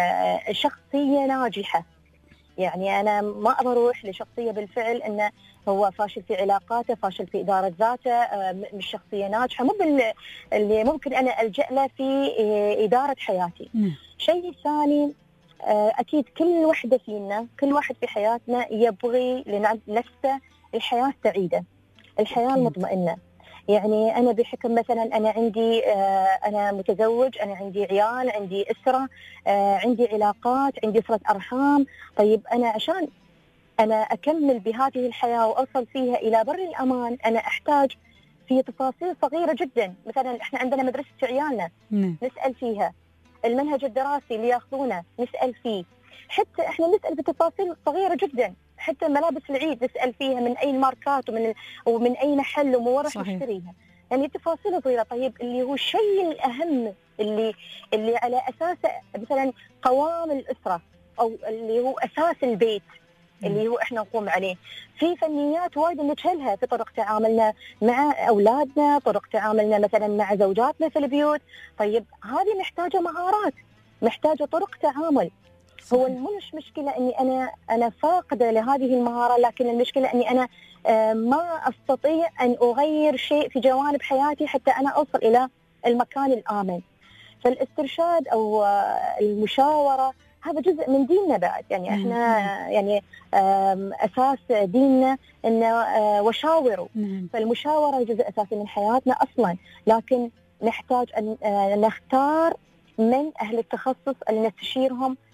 الشخصية ناجحة. يعني انا ما ابى اروح لشخصية بالفعل انه هو فاشل في علاقاته، فاشل في إدارة ذاته، مش شخصية ناجحة، مو اللي ممكن أنا ألجأ له في إدارة حياتي. م. شيء ثاني، أكيد كل وحدة فينا، كل واحد في حياتنا يبغي لنفسه الحياة سعيدة، الحياة المطمئنة. يعني أنا بحكم مثلا أنا عندي أنا متزوج، أنا عندي عيال، عندي أسرة، عندي علاقات، عندي صلة أرحام. طيب أنا عشان أنا أكمل بهذه الحياة وأوصل فيها إلى بر الأمان أنا أحتاج في تفاصيل صغيرة جدا. مثلا إحنا عندنا مدرسة عيالنا م. نسأل فيها، المنهج الدراسي اللي ياخذونه نسأل فيه، حتى إحنا نسأل بتفاصيل صغيرة جدا، حتى ملابس العيد نسأل فيها من أي الماركات ومن ومن أي محل ومن وين راح نشتريها. يعني تفاصيل صغيرة. طيب اللي هو الشيء الأهم اللي اللي على أساسه مثلا قوام الأسرة أو اللي هو أساس البيت اللي هو احنا نقوم عليه، في فنيات وايد نجهلها في طرق تعاملنا مع اولادنا، طرق تعاملنا مثلا مع زوجاتنا في البيوت. طيب هذه محتاجه مهارات، محتاجه طرق تعامل. صحيح. هو مش مشكله اني انا انا فاقده لهذه المهاره، لكن المشكله اني انا ما استطيع ان اغير شيء في جوانب حياتي حتى انا اوصل الى المكان الامن. فالاسترشاد او المشاوره هذا جزء من ديننا بعد، يعني احنا يعني اساس ديننا انه وشاوروا. فالمشاوره جزء اساسي من حياتنا اصلا، لكن نحتاج ان نختار من اهل التخصص اللي نستشيرهم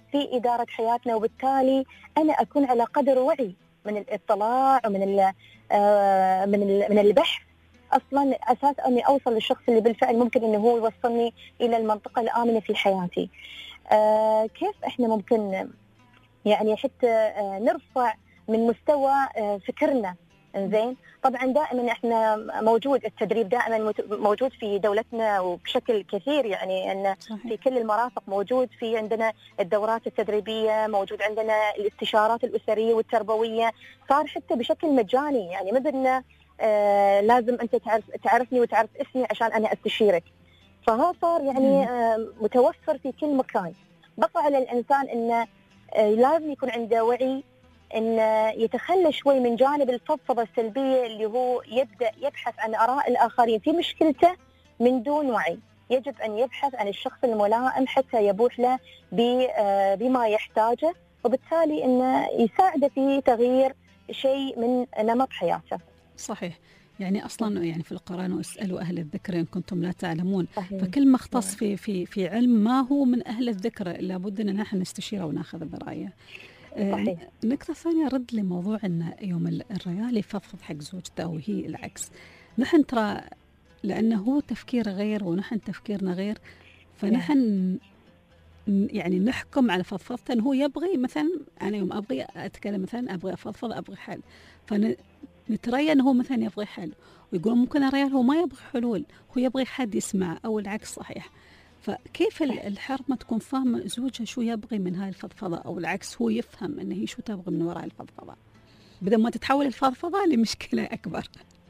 في إدارة حياتنا، وبالتالي أنا أكون على قدر وعي من الاطلاع ومن ال من ال من البحث أصلا، أساس أني أوصل للشخص اللي بالفعل ممكن أنه هو يوصلني إلى المنطقة الآمنة في حياتي. آه كيف إحنا ممكن يعني حتى آه نرفع من مستوى آه فكرنا؟ زين، طبعا دائما احنا موجود التدريب دائما موجود في دولتنا وبشكل كثير، يعني ان في كل المرافق موجود، في عندنا الدورات التدريبيه، موجود عندنا الاستشارات الاسريه والتربويه، صار حتى بشكل مجاني، يعني ما بدنا آه لازم انت تعرف تعرفني وتعرف اسمي عشان انا استشيرك، فهو صار يعني آه متوفر في كل مكان. بقى على الانسان انه آه لازم يكون عنده وعي، أن يتخلى شوي من جانب الفضفضة السلبية اللي هو يبدأ يبحث عن آراء الآخرين في مشكلته من دون وعي. يجب أن يبحث عن الشخص الملائم حتى يبوح له بما يحتاجه، وبالتالي أنه يساعده في تغيير شيء من نمط حياته. صحيح، يعني اصلا يعني في القرآن واسالوا اهل الذكر ان كنتم لا تعلمون. صحيح. فكل ما اختص في في في علم ما هو من اهل الذكر لابد ان نحن نستشيره وناخذ برايه. صحيح. نقطة ثانية، رد لموضوع أن يوم الرجال يفضفض حق زوجته وهي العكس. نحن ترى لأنه هو تفكيره غير ونحن تفكيرنا غير، فنحن يعني نحكم على فضفضته أنه هو يبغي مثلا، أنا يوم أبغي أتكلم مثلا أبغي أفضفض أبغي حل، فنتريا أنه هو مثلا يبغي حل، ويقول ممكن الرجال هو ما يبغي حلول، هو يبغي حد يسمع، أو العكس صحيح. فكيف الحرب ما تكون فاهمة زوجها شو يبغي من هاي الفضفضة، أو العكس هو يفهم أنه هي شو تبغي من وراء الفضفضة، بدل ما تتحول الفضفضة لمشكلة أكبر.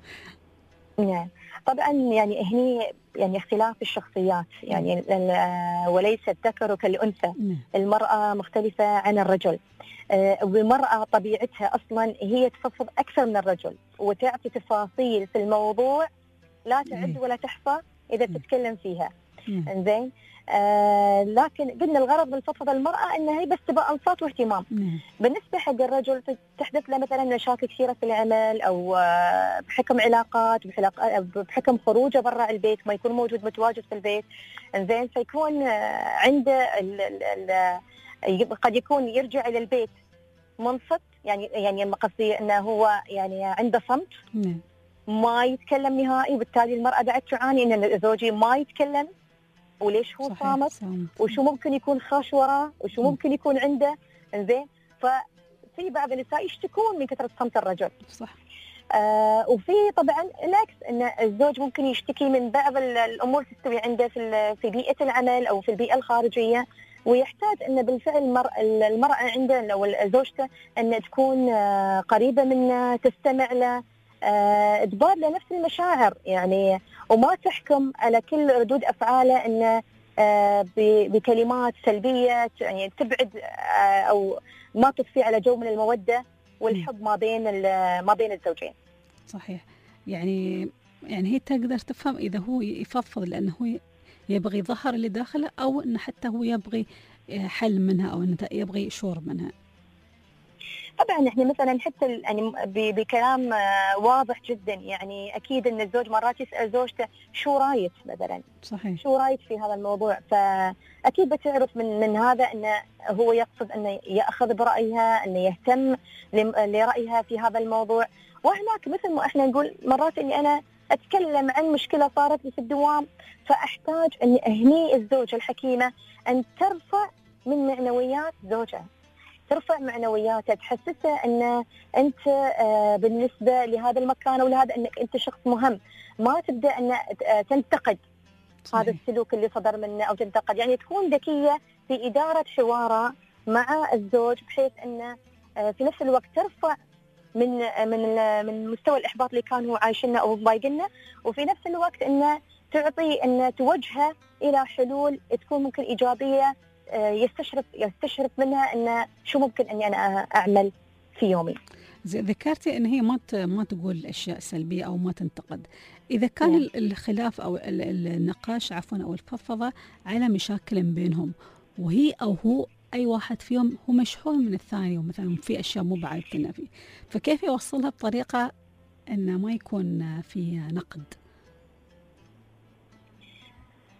نعم طبعا، يعني هني يعني اختلاف الشخصيات، يعني وليس الذكر كالأنثى. المرأة مختلفة عن الرجل، والمرأة طبيعتها أصلا هي تفضفض أكثر من الرجل، وتعطي تفاصيل في الموضوع لا تعد ولا تحصى إذا تتكلم فيها. إنزين، آه لكن قلنا الغرض من فضفضة المرأة انها هي بس تبقى انصات واهتمام. مم. بالنسبه حق الرجل تحدث له مثلا مشاكل كثيره في العمل، او آه بحكم علاقات، بحكم خروجه برا البيت، ما يكون موجود متواجد في البيت. إنزين، فيكون آه عنده ال ال ال قد يكون يرجع الى البيت منصت، يعني يعني قصدي انه هو يعني عنده صمت. مم. ما يتكلم نهائي، وبالتالي المرأة بعد تعاني ان زوجي ما يتكلم، وليش هو صامت، وشو ممكن يكون خاش وراه، وشو ممكن يكون عنده. إنزين، ففي بعض النساء يشتكون من كثرة صمت الرجل. صح. آه وفي طبعا العكس، ان الزوج ممكن يشتكي من بعض الامور تستوي عنده في في بيئة العمل او في البيئة الخارجية، ويحتاج ان بالفعل المرأة, المرأة عنده او زوجته ان تكون آه قريبة منه، تستمع له، آه تبادله نفس المشاعر، يعني وما تحكم على كل ردود أفعاله إنه آه بكلمات سلبية، يعني تبعد آه أو ما تضفي على جو من المودة والحب ما بين ما بين الزوجين. صحيح، يعني يعني هي تقدر تفهم إذا هو يفضفض لأنه هو يبغي يظهر اللي داخله، أو إنه حتى هو يبغي حل منها، أو إنه يبغي شور منها. طبعا احنا مثلا حتى يعني بكلام واضح جدا، يعني اكيد ان الزوج مرات يسال زوجته شو رايك مثلا. صحيح. شو رايك في هذا الموضوع، فاكيد بتعرف من من هذا انه هو يقصد انه ياخذ برايها، انه يهتم لرايها في هذا الموضوع. وهناك مثل ما احنا نقول مرات اني انا اتكلم عن مشكله صارت لي في الدوام، فاحتاج ان هني الزوجه الحكيمه ان ترفع من معنويات زوجها، ترفع معنوياته، تحسسه ان انت بالنسبه لهذا المكان او لهذا انك انت شخص مهم، ما تبدا ان تنتقد. صحيح. هذا السلوك اللي صدر منه او تنتقد، يعني تكون ذكيه في اداره حواره مع الزوج، بحيث انه في نفس الوقت ترفع من من من مستوى الاحباط اللي كان هو عايشنا او ضايقنا، وفي نفس الوقت انه تعطي ان توجهه الى حلول تكون ممكن ايجابيه، يستشرف يستشرف منها ان شو ممكن اني انا اعمل في يومي. ذكرتي ان هي ما ما تقول اشياء سلبيه او ما تنتقد. اذا كان نعم. الخلاف او النقاش عفوا او الفضفضه على مشاكل بينهم، وهي او هو اي واحد فيهم هو مشحون من الثاني، ومثلا في اشياء مو بعارفينها فيه، فكيف يوصلها بطريقه انه ما يكون في نقد؟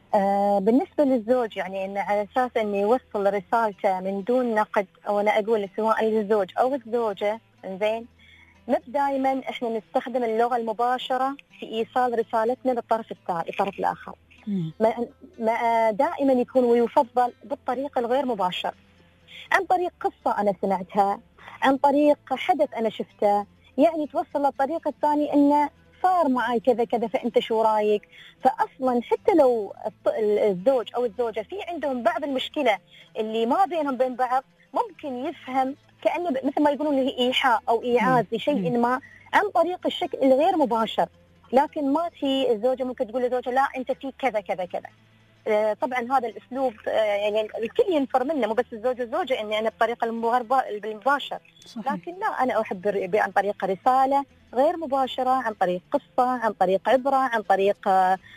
آه بالنسبة للزوج يعني إنه على أساس إنه يوصل رسالته من دون نقد، أو أنا أقول سواء للزوج أو الزوجة، إنزين، مش دائما إحنا نستخدم اللغة المباشرة في إيصال رسالتنا للطرف الثاني، الطرف الآخر. ما ما دائما يكون ويفضل بالطريق الغير مباشر، عن طريق قصة أنا سمعتها، عن طريق حدث أنا شفته، يعني توصل للطريق الثاني إنه صار معي كذا كذا فأنت شو رايك. فأصلا حتى لو الزوج أو الزوجة في عندهم بعض المشكلة اللي ما بينهم بين بعض، ممكن يفهم كأنه مثل ما يقولون هي إيحاء أو إيعاز لشيء ما عن طريق الشكل الغير مباشر. لكن ما في الزوجة ممكن تقول للزوجة لا أنت في كذا كذا كذا. طبعا هذا الأسلوب يعني الكل ينفر منه، مو بس الزوج والزوجة إني أنا بطريقة المباشر، لكن لا، أنا أحب عن طريق رسالة غير مباشرة، عن طريق قصة، عن طريق عبرة، عن طريق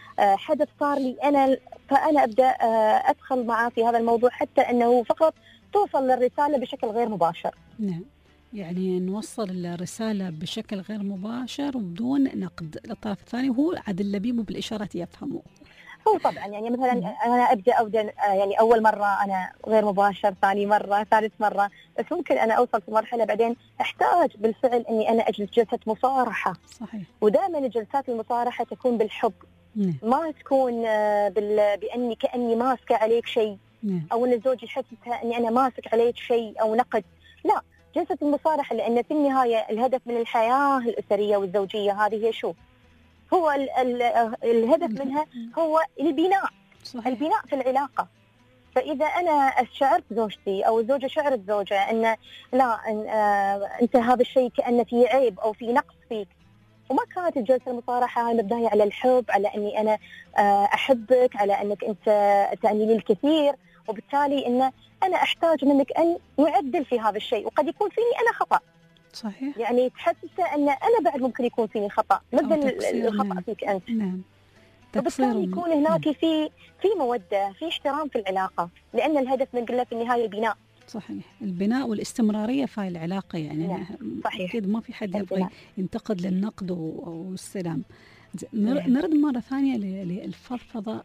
حدث صار لي أنا، فأنا أبدأ أدخل معه في هذا الموضوع حتى أنه فقط توصل للرسالة بشكل غير مباشر. نعم، يعني نوصل الرسالة بشكل غير مباشر وبدون نقد للطرف الثاني، وهو عاد اللبيب بالإشارات يفهمه. هو طبعا يعني مثلا أنا أبدأ أبدأ يعني أول مرة أنا غير مباشر، ثاني مرة، ثالث مرة، بس ممكن أنا أوصل في مرحلة بعدين أحتاج بالفعل إني أنا أجلس جلسة مصارحة. صحيح. ودائما الجلسات المصارحة تكون بالحب، نعم. ما تكون بال... بأني كأني ماسكة عليك شيء، نعم. أو أن الزوج يحسسها أني أنا ماسك عليك شيء أو نقد، لا، جلسة المصارحة، لأن في النهاية الهدف من الحياة الأسرية والزوجية هذه هي شو؟ هو ال ال الهدف منها هو البناء. صحيح. البناء في العلاقة. فإذا أنا شعرت زوجتي أو الزوجة شعرت زوجة أن لا أن آه أنت هذا الشيء كأنه في عيب أو في نقص فيك، وما كانت الجلسة المصارحة هاي مبنية على الحب، على أني أنا آه أحبك، على أنك أنت تعني لي الكثير، وبالتالي أن أنا أحتاج منك أن نعدل في هذا الشيء، وقد يكون فيني أنا خطأ. صحيح. يعني تحسسه أن أنا بعد ممكن يكون فيني خطأ مثل الخطأ نعم. فيك أنت. نعم. وبالتالي يكون هناك نعم. في في مودة، في احترام في العلاقة، لأن الهدف من قلة في النهاية البناء. صحيح، البناء والاستمرارية في العلاقة يعني. نعم. صحيح. أكيد ما في حد يبغى ينتقد للنقد والسلام. نعم. نرد مرة ثانية للفضفضة.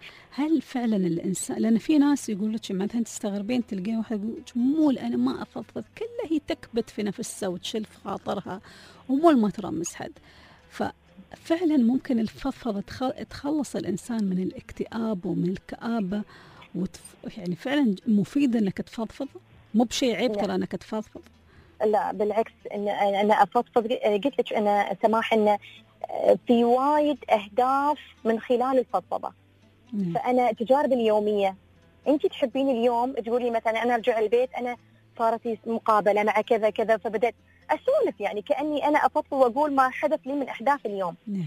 هل فعلا الإنسان، لأن في ناس يقول لك مثلا تستغربين تلقين واحد يقول جمول أنا ما أفضفض، كلها هي تكبت في نفسها وتشل في خاطرها ومول ما ترمس حد. ففعلا ممكن الفضفضة تخلص الإنسان من الاكتئاب ومن الكآبة، وتف... يعني فعلا مفيدة أنك تفضفض، مو بشيء عيب ترى أنك تفضفض. لا بالعكس، إن أنا أفضفض. قلت لك أنا سماح أن في وايد أهداف من خلال الفضفضة. مم. فأنا تجاربي اليومية، أنت تحبين اليوم تقولي مثلا أنا أرجع البيت أنا صارت لي مقابلة مع كذا كذا، فبدأت أسولف يعني كأني أنا أفضفض وأقول ما حدث لي من أحداث اليوم. مم.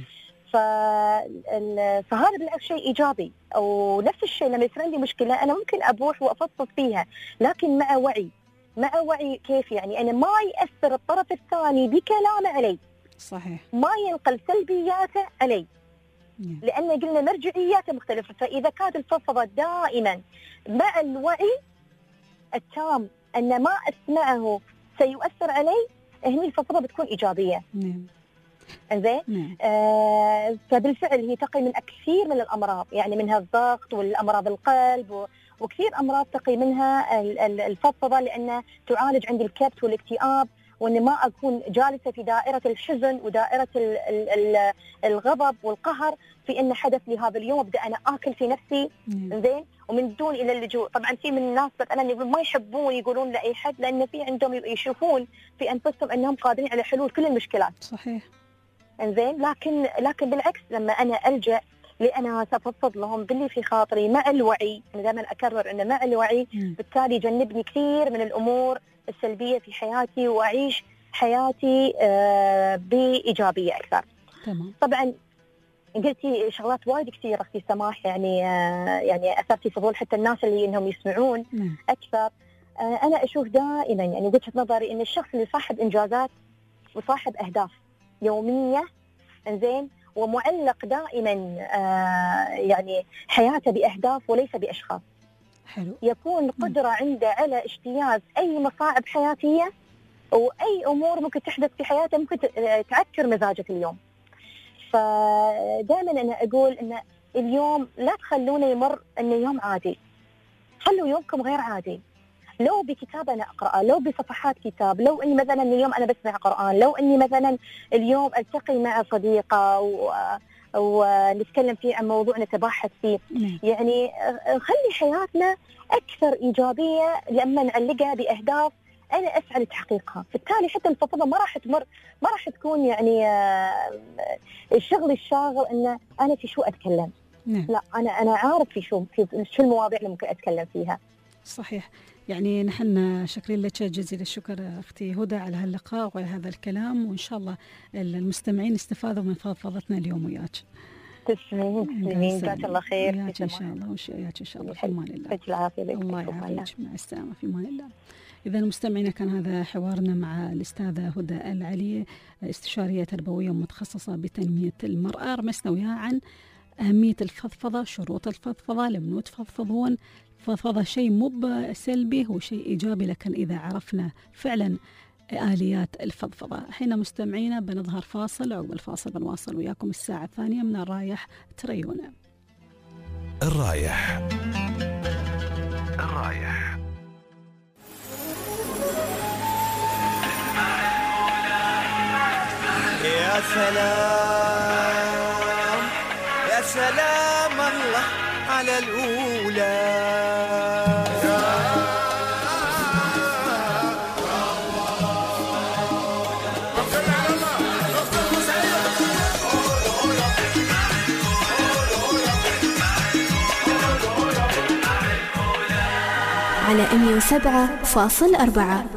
فهذا بالعكس شيء إيجابي. أو نفس الشيء لما يصير لي مشكلة أنا ممكن أبوح وأفضفض فيها، لكن مع وعي. مع وعي كيف يعني؟ أنا ما يأثر الطرف الثاني بكلامه علي. صحيح. ما ينقل سلبياته علي. مم. لأن قلنا مرجعياته مختلفة. فإذا كانت الفضفضة دائما مع الوعي التام أن ما أسمعه سيؤثر علي، هني الفضفضة بتكون إيجابية. مم. إنزين. آه فبالفعل هي تقي من كثير من الأمراض، يعني منها الضغط والأمراض القلب وكثير أمراض تقي منها الفضفضة، لأن تعالج عندي الكبت والاكتئاب، وأن ما أكون جالسة في دائرة الحزن ودائرة ال ال ال الغضب والقهر في أن حدث لي هذا اليوم، أبدأ أنا آكل في نفسي. زين. ومن دون إلى اللجوء. طبعا في من الناس مثلا ما يحبون يقولون لأي حد، لأن في عندهم يشوفون في أنفسهم أنهم قادرين على حلول كل المشكلات. صحيح. إنزين. لكن لكن بالعكس لما أنا ألجأ لأنا سأفضفض لهم باللي في خاطري مع الوعي، أنا دائما أكرر أن مع الوعي م. بالتالي يجنبني كثير من الأمور السلبية في حياتي، وأعيش حياتي آه بإيجابية أكثر. تمام. طبعا قلتي شغلات وايد كثيرة أختي سماح، يعني آه يعني أثرتي فضول حتى الناس اللي إنهم يسمعون م. أكثر. آه أنا أشوف دائما يعني وجهة نظري إن الشخص اللي صاحب إنجازات وصاحب أهداف يومية، إنزين، ومعلق دائما آه يعني حياته بأهداف وليس بأشخاص. حلو. يكون قدرة عنده على اجتياز أي مصاعب حياتية وأي أمور ممكن تحدث في حياته ممكن تعكر مزاجه اليوم. فدائما أنا أقول إن اليوم لا تخلونه يمر انه يوم عادي، خلوا يومكم غير عادي. لو بكتاب انا اقراه، لو بصفحات كتاب، لو اني مثلا اليوم انا بسمع قران، لو اني مثلا اليوم التقي مع صديقه و... ونتكلم فيه عن موضوع نتباحث فيه. يعني خلي حياتنا اكثر ايجابيه لما نعلقها باهداف انا اسعى لتحقيقها، بالتالي حتى الفضفضه ما راح تمر، ما راح تكون يعني الشغل الشاغل ان انا في شو اتكلم. نعم. لا انا انا عارف في شو في شو المواضيع اللي ممكن اتكلم فيها. صحيح. يعني نحن شاكرين لك جزيل الشكر أختي هدى على هاللقاء وعلى هذا الكلام، وإن شاء الله المستمعين استفادوا من فضفضتنا اليوم وياك. تسلمين تسلمين، جزاك الله خير. وياك إن شاء الله، وياك إن شاء الله في أمان الله. الله يعافيك، مع السلامة، في أمان الله. إذا مستمعينا كان هذا حوارنا مع الأستاذة هدى العلي، استشارية تربوية ومتخصصة بتنمية المرأة. رمسنا وياها عن أهمية الفضفضة، شروط الفضفضة، لمنو تفضفضون. فضفضة شيء مو سلبي، هو شيء إيجابي، لكن إذا عرفنا فعلا آليات الفضفضة. حين مستمعينا بنظهر فاصل، وعقب الفاصل بنواصل وياكم الساعة الثانية من الرايح تريونا. الرايح الرايح يا سلام يا سلام الله على الأولى. على مية وسبعة فاصل أربعة.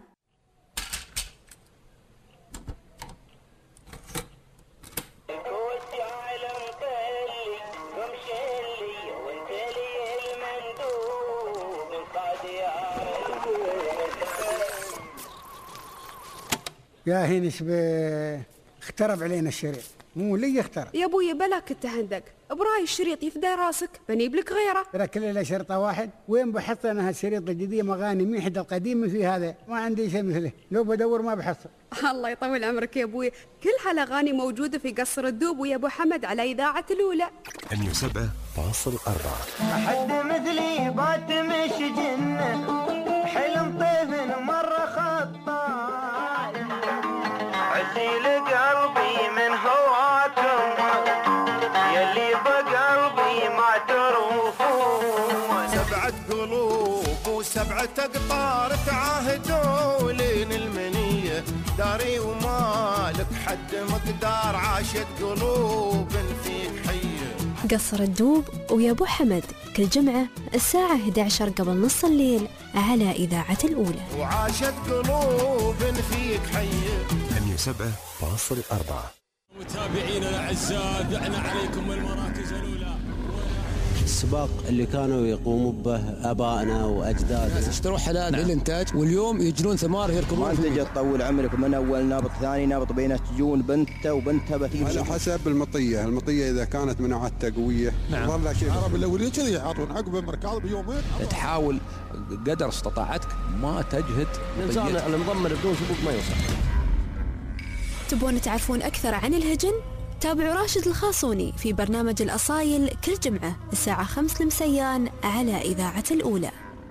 يا هين شبه اخترب علينا الشريط، مو لي اخترب يا ابوي، بلاك تهندق براي الشريط يفدى راسك، بنيب لك غيره. ترى كل له شرطه واحد. وين بحصل انا هالشريط الجديد؟ مغاني ميحد القديم في هذا، ما عندي شيء مثله، لو بدور ما بحصل. الله يطول عمرك يا ابوي، كل هالاغاني موجوده في قصر الدوب ويا ابو حمد على اذاعه الاولى مية وسبعة فاصل أربعة. أحد مثلي بات مش جنة، حلم طيف مرة خطاي، عسيل قلبي من هواكم يلي بقلبي ما تروفون. سبعة قلوب وسبعة أقطار تعاهدوا لين المنية، داري ومالك حد مقدار، عاشت قلوب فيك حية. قصر الدوب ويا ابو حمد كل جمعة الساعة إحدى عشر قبل نص الليل على إذاعة الأولى. وعاشت قلوب فيك حية. مية وسبعة فاصل أربعة. متابعينا الأعزاء، دعنا عليكم المراكز الأولى. السباق اللي كانوا يقوموا به آبائنا وأجدادنا، اشتروا حلال نعم. للإنتاج، واليوم يجرون ثمار يركبون. ما تجي تطول عمرك من أول نابط ثاني نابط بينات تجون بنته وبنتها بتيجي على حسب المطية. المطية إذا كانت مناعتها قوية نعم. والله شيء العرب الأولين كذي يعطون عقب المركاض بيومين. تحاول قدر استطاعتك ما تجهد الإنسان المضمر بدون سبوق ما يوصل. تبون تعرفون أكثر عن الهجن؟ تابعوا راشد الخاصوني في برنامج الأصايل كل جمعة الساعة خمس المسيان على إذاعة الأولى.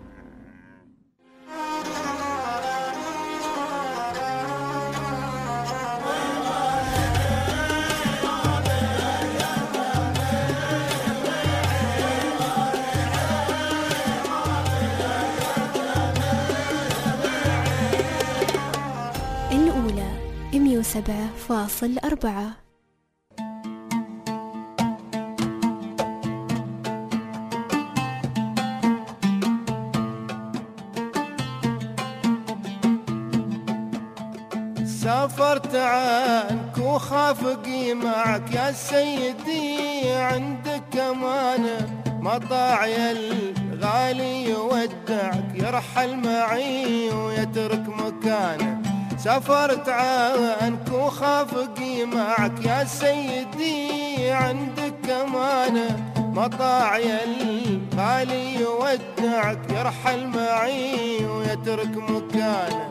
الأولى مية وسبعة فاصل أربعة. سافرت عنك وخافقي معك يا سيدي، عندك أمانة مطاعي الغالي يودعك، يرحل معي ويترك مكانه. سافرت عنك وخافقي معك يا سيدي، عندك أمانة مطاعي الغالي يودعك، يرحل معي ويترك مكانه.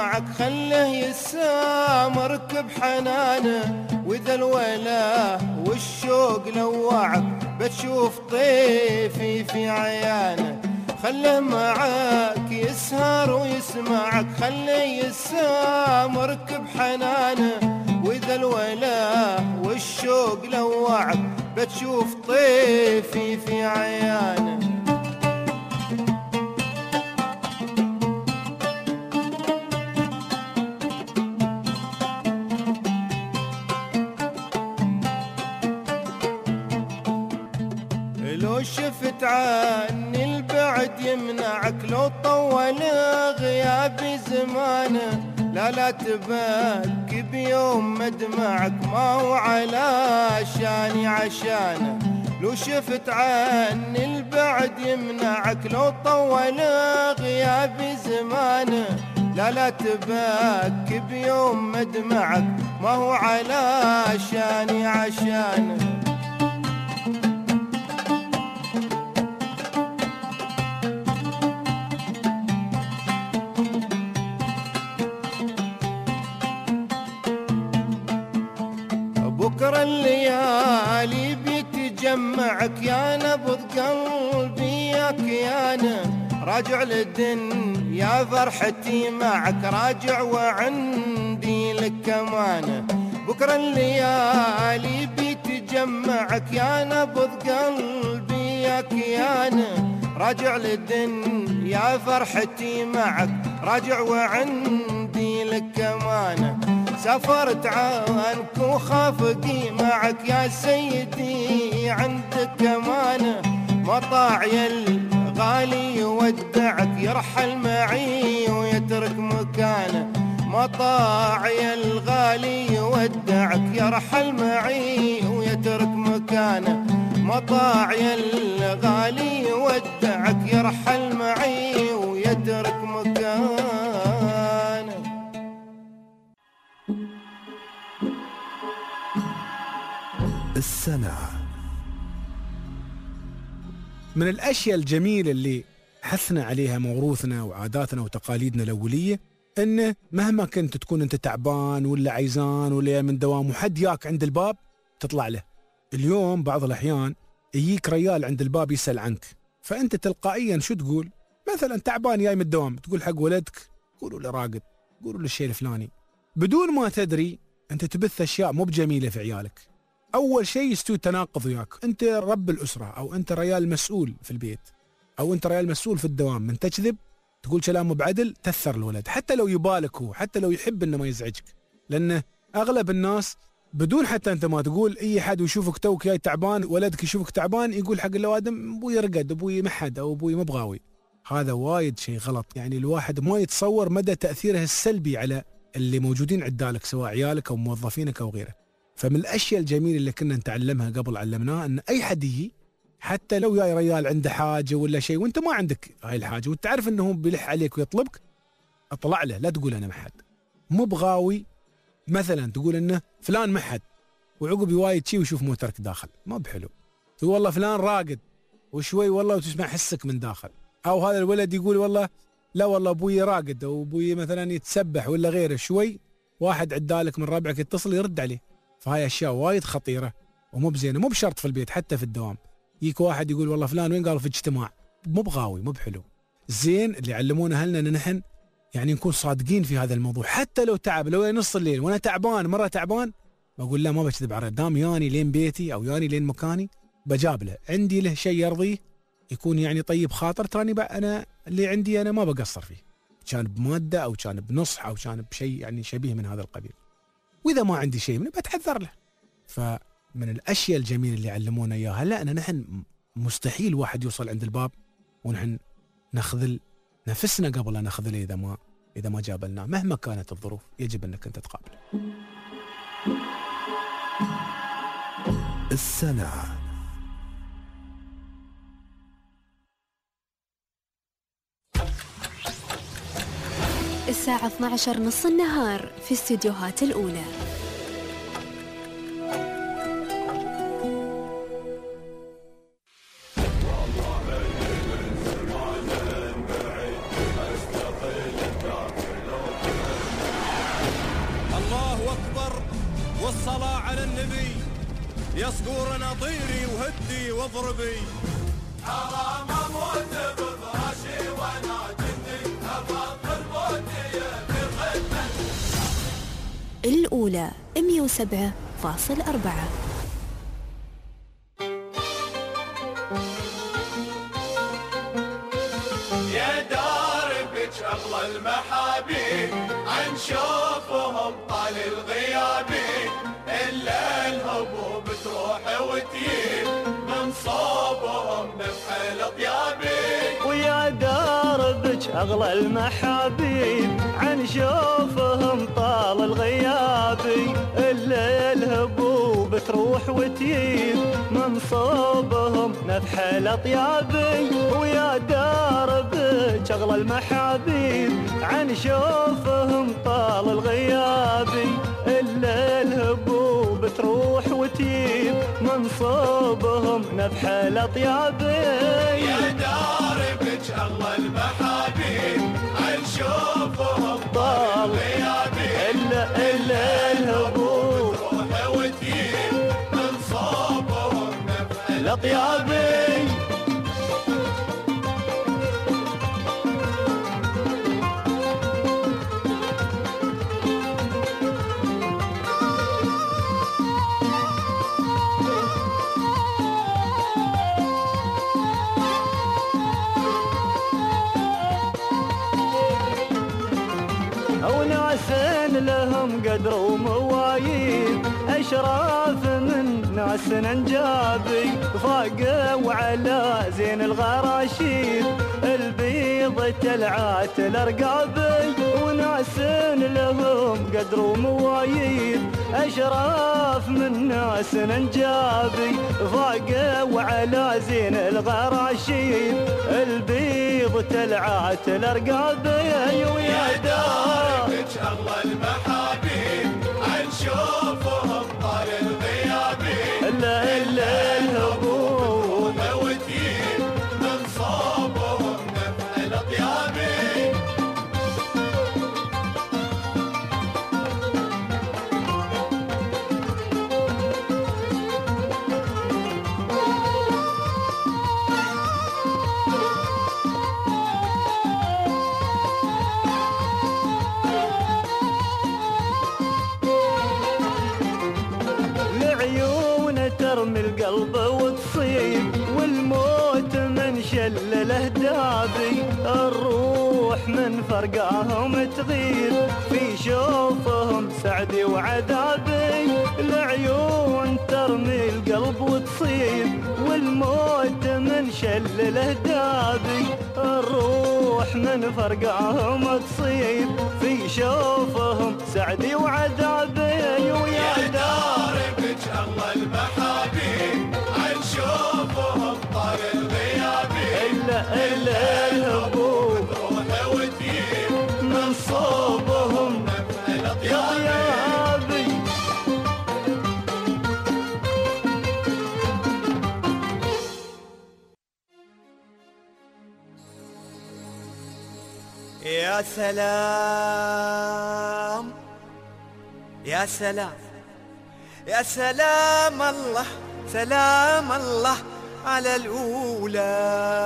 معك خله يسام اركب حنانه، واذا الولا والشوق لوعك بتشوف طيفي في عيانه. خله معك يسهر ويسمعك خله يسام اركب حنانه، واذا الولا والشوق لوعك بتشوف طيفي في عيانه. لو شفت عني البعد يمنعك، لو طول غيابي زمانه لا لا تبكي بيوم مدمعك، ما هو علشاني عشانه. لو شفت عني البعد يمنعك، لو طول غيابي زمانه لا لا تبكي بيوم مدمعك، ما هو علشاني عشانه. بكرة الليالي بتجمعك يا نبض قلبي يا كيانه، راجع للدنيا فرحتي معك، راجع وعندي لك كمانه. بكرة الليالي بتجمعك يا نبض قلبي يا كيانه، راجع للدنيا فرحتي معك، راجع وعندي لك كمانه. سافرت عنك وخافقي معك يا سيدي عندك كمانه، مطاعي الغالي يودعك يرحل معي ويترك مكانه. مطاعي الغالي يودعك يرحل معي ويترك مكانه. مطاعي الغالي يودعك يرحل معي ويترك مكانه. السنة. من الأشياء الجميلة اللي حثنا عليها موروثنا وعاداتنا وتقاليدنا الأولية، إنه مهما كنت تكون أنت تعبان ولا عيزان ولا من دوام وحد ياك عند الباب تطلع له. اليوم بعض الأحيان يجيك ريال عند الباب يسأل عنك، فأنت تلقائيا شو تقول؟ مثلا تعبان جاي من الدوام، تقول حق ولدك قولوا له راقد، قولوا له الشيء الفلاني، بدون ما تدري أنت تبث أشياء مو بجميلة في عيالك. أول شيء يستوي تناقض وياك، أنت رب الأسرة أو أنت ريال مسؤول في البيت أو أنت ريال مسؤول في الدوام، من تكذب تقول كلام بعدل تثر الولد، حتى لو يبالك هو، حتى لو يحب إنه ما يزعجك، لأنه أغلب الناس بدون حتى أنت ما تقول، أي حد يشوفك توك جاي تعبان، ولدك يشوفك تعبان يقول حق الأوادم أبوي رقد، أبوي محد، أو أبوي مبغاوي. هذا وايد شيء غلط، يعني الواحد ما يتصور مدى تأثيره السلبي على اللي موجودين عندك سواء عيالك أو موظفينك أو غيره. فمن الأشياء الجميلة اللي كنا نتعلمها قبل علمناها أن أي حد يجي حتى لو جاي ريال عنده حاجة ولا شيء وأنت ما عندك هاي الحاجة وأنت تعرف أنه بيلح عليك ويطلبك، أطلع له، لا تقول أنا محد. مو بغاوي مثلا تقول أنه فلان محد وعقب وايد شيء ويشوف موترك داخل، ما بحلو. تقول والله فلان راقد وشوي والله وتسمع حسك من داخل، أو هذا الولد يقول والله لا والله أبوي راقد أو أبوي مثلا يتسبح ولا غيره، شوي واحد عدالك من ربعك يتصل يرد عليه. فهاي أشياء وايد خطيرة ومو بزينة، مو بشرط في البيت حتى في الدوام. يجيك واحد يقول والله فلان وين، قال في اجتماع، مو بغاوي، مو بحلو. زين اللي علمونا أهلنا أن نحن يعني نكون صادقين في هذا الموضوع، حتى لو تعب، لو نص الليل وأنا تعبان مرة تعبان بقول لا ما بكذب على دام ياني لين بيتي أو ياني لين مكاني بجاب له، عندي له شيء يرضيه يكون يعني طيب خاطر، تراني بقى أنا اللي عندي أنا ما بقصر فيه، كان بمادة أو كان بنصح أو كان بشيء يعني شبيه من هذا القبيل. وإذا ما عندي شيء منه بتحذر له. فمن الأشياء الجميلة اللي علمونا إياها، لا أنا نحن مستحيل واحد يوصل عند الباب ونحن نخذل نفسنا قبل أن نخذله إذا ما إذا ما جابلناه، مهما كانت الظروف يجب أنك أنت تقابله. السنة. الساعة اثنعش وعشرين نص النهار في استديوهات الأولى. الله على النبي يا صقور انا طيري وهدي واضربي حرام اموت بفراشي وانا جندي ابطل موتي بالخدمه. الأولى مئة وسبعة فاصل أربعة. يا داربك أغلى المحابيب عن شوفهم طال الغياب إلا الهبوب تروح وتجيب من صوبهم نفح الطيابي. ويا داربك أغلى المحابيب عن شوفهم طال الغيابي إلا الهبوب تروح وتجيب من صوبهم نفح الأطيابي. ويا داربك أغلى المحابيب عن شوفهم طال الغيابي إلا الهبوب تروح وتجيب من صوبهم نفح الأطيابي. يا داربك أغلى المحابيب عن شوفهم طال الغيابي إلا إلا الهبوب تروح وتجيب من صوبهم نفح الأطيابي. لهم قدر ومواييد أشراف من ناس ننجابي فاقوا على زين الغراشيد البيض تلعات الأرقابي. وناس لهم قدر ومواييد أشراف من ناس ننجابي فاقوا على زين الغراشيد البيض تلعات الأرقابي. ويا داربك أغلى المحابيب عن شوفهم طال الغيابي إلا إلا الهبوب وتجيب من صوبهم نفح الأطيابي. ترمي القلب وتصيب والموت من شل الاهدابي الروح من فرقاهم تغيب في شوفهم سعدي وعذابي. العيون ترمي القلب وتصيب والموت من شل الاهدابي الروح من فرقاهم تصيب في شوفهم سعدي وعذابي. ويا داربك أغلى المحابيب عن شوفهم طال الغيابي إلا إلا الهبوب تروح وتجيب من صوبهم نفح الأطيابي. يا سلام يا سلام يا سلام الله سلام الله على الأولى.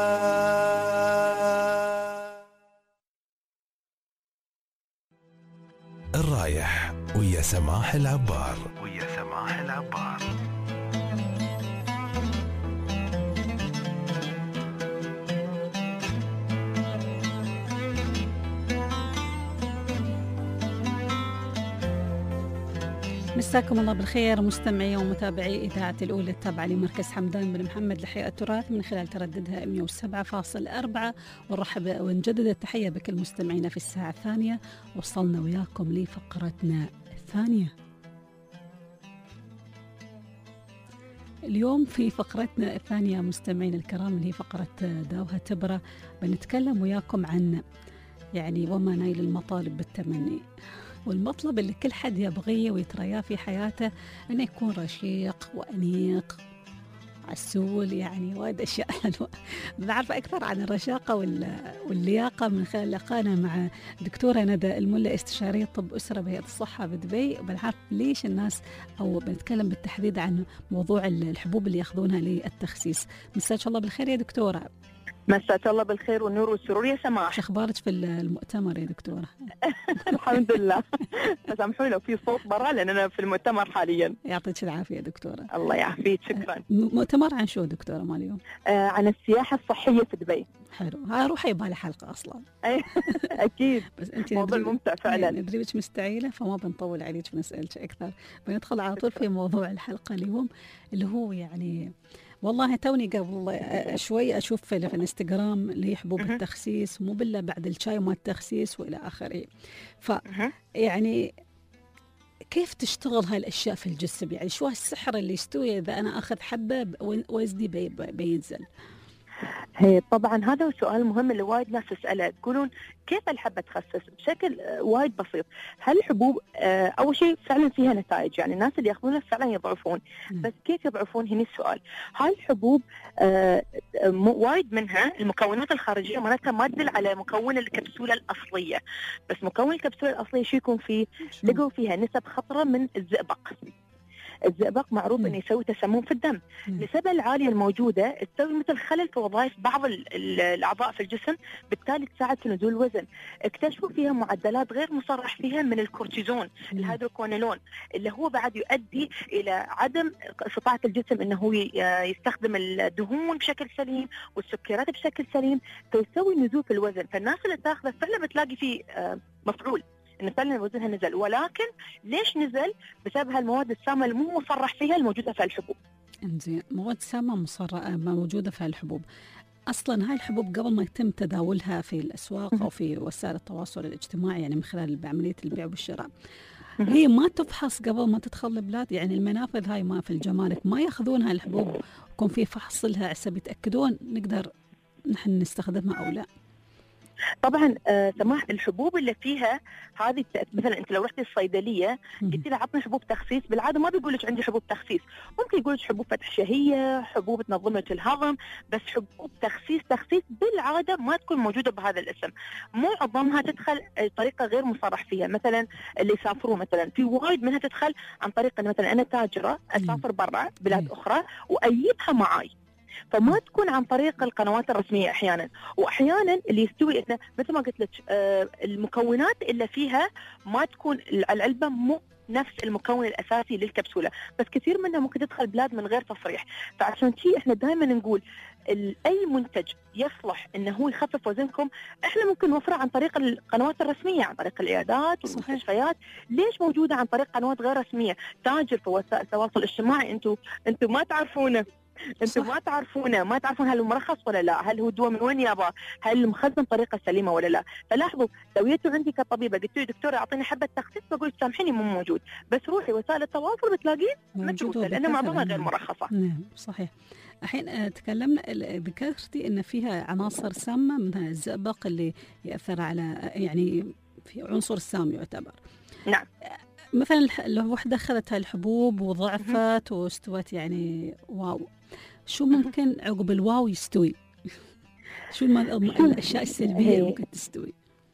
الرايح ويا سماح العبار ويا سماح العبار. مساكم الله بالخير مستمعي ومتابعي إذاعة الأولى التابعة لمركز حمدان بن محمد لحياة التراث من خلال ترددها مئة وسبعة فاصل أربعة. ونرحب ونجدد التحية بكل مستمعينا في الساعة الثانية. وصلنا وياكم لفقرتنا الثانية اليوم. في فقرتنا الثانية مستمعينا الكرام اللي هي فقرة داوها تبرة بنتكلم وياكم عن يعني وما نيل المطالب بالتمني، والمطلب اللي كل حد يبغيه ويترياه في حياته أنه يكون رشيق وأنيق عسول، يعني وايد أشياء حلوة. بنعرف أكثر عن الرشاقة واللياقة من خلال لقانا مع دكتورة ندى الملا، استشارية طب أسرة بهيئة الصحة بدبي. بنعرف ليش الناس، أو بنتكلم بالتحديد عن موضوع الحبوب اللي ياخذونها للتخسيس. مساك الله بالخير يا دكتورة. مساك الله بالخير والنور والسرور يا سماح. شو اخبارك في المؤتمر يا دكتورة؟ الحمد لله. سامحوني لو في صوت برا لان انا في المؤتمر حاليا. يعطيك العافية يا دكتورة. الله يعافيك، شكرا. مؤتمر عن شو دكتورة مال اليوم؟ آه عن السياحة الصحية في دبي. حلو، ها روحي يبالي حلقة اصلا. اكيد. بس انت موضوع ممتع فعلا. ندري بك مستعيلة فما بنطول عليك ونسألك اكثر، بندخل على طول في موضوع الحلقة اليوم اللي هو يعني والله توني قبل شوي أشوف في الانستغرام اللي حبوب التخسيس، مو بالله بعد الشاي مال التخسيس وإلى آخره. ف يعني كيف تشتغل هاي الأشياء في الجسم؟ يعني شو هالسحر اللي يستوي إذا أنا أخذ حبة وزني بي بينزل؟ هي طبعا هذا سؤال مهم اللي وايد ناس تسأله، تقولون كيف الحبة تخسس؟ بشكل وايد بسيط. هل الحبوب أول شيء فعلا فيها نتائج، يعني الناس اللي يأخذونها فعلا يضعفون، بس كيف يضعفون؟ هنا السؤال. هاي الحبوب وايد منها المكونات الخارجية معناتها ما تدل على مكون الكبسولة الأصلية، بس مكون الكبسولة الأصلية شو يكون فيه؟ لقوا فيها نسب خطرة من الزئبق. الزئبق معروف انه يسوي تسمم في الدم. النسبة العالية الموجودة تسوي مثل خلل في وظائف بعض الأعضاء في الجسم، بالتالي تساعد في نزول الوزن. اكتشفوا فيها معدلات غير مصرح فيها من الكورتيزون، الهيدروكونولون، اللي هو بعد يؤدي إلى عدم استطاعة الجسم انه يستخدم الدهون بشكل سليم والسكريات بشكل سليم، فيسوي نزول في الوزن. فالناس اللي تاخذه فعلا بتلاقي فيه مفعول إن فعلا وزنها نزل، ولكن ليش نزل؟ بسبب هالمواد السامة اللي مو مصرح فيها الموجودة في الحبوب. إنزين، مواد سامة مصرحة موجودة في الحبوب. أصلا هاي الحبوب قبل ما يتم تداولها في الأسواق أو في وسائل التواصل الاجتماعي، يعني من خلال عملية البيع والشراء، هي ما تفحص قبل ما تدخل البلاد. يعني المنافذ هاي ما في الجمارك ما ياخذون هاي الحبوب يكون في فحص لها عشان يتأكدون نقدر نحن نستخدمها أو لا. طبعا آه سماح الحبوب اللي فيها هذه مثلا انت لو رحتي الصيدليه قلت لها عطني حبوب تخسيس، بالعاده ما بيقول لك عندي حبوب تخسيس، ممكن يقول لك حبوب فتح شهيه، حبوب تنظم الهضم، بس حبوب تخسيس تخسيس بالعاده ما تكون موجوده بهذا الاسم. معظمها تدخل طريقه غير مصرح فيها. مثلا اللي يسافروا مثلا في وايد منها تدخل عن طريق ان مثلا انا تاجره اسافر برا بلاد اخرى واجيبها معاي، فما تكون عن طريق القنوات الرسمية أحيانا. وأحيانا اللي يستوي إحنا مثل ما قلت لك آه المكونات اللي فيها ما تكون العلبة مو نفس المكون الأساسي للكبسولة، بس كثير منها ممكن تدخل بلاد من غير تصريح. فعشان شيء إحنا دائما نقول أي منتج يصلح إنه هو يخفف وزنكم إحنا ممكن نوفره عن طريق القنوات الرسمية، عن طريق العيادات والمستشفيات. ليش موجودة عن طريق قنوات غير رسمية؟ تاجر في وسائل التواصل الاجتماعي أنتوا أنتوا ما تعرفونه، انتم ما تعرفونه، ما تعرفون هل هو مرخص ولا لا، هل هو دواء من وين يابا، هل مخزن طريقه سليمه ولا لا. فلاحظوا لو جيتوا عندي كطبيبه قلت لي دكتوره اعطيني حبه تخسيس، بقول سامحيني مو موجود، بس روحي وسائل التواصل بتلاقين موجوده لان معظمها غير مرخصه. نعم صحيح. الحين تكلمنا ذكرتي ان فيها عناصر سامه منها الزئبق اللي ياثر على يعني في عنصر السام يعتبر. نعم. مثلا لو وحده اخذت هالحبوب وضعفت واستوت يعني واو، شو ممكن عقب الواو يستوي؟ شو الاشياء السلبيه اللي ممكن تستوي؟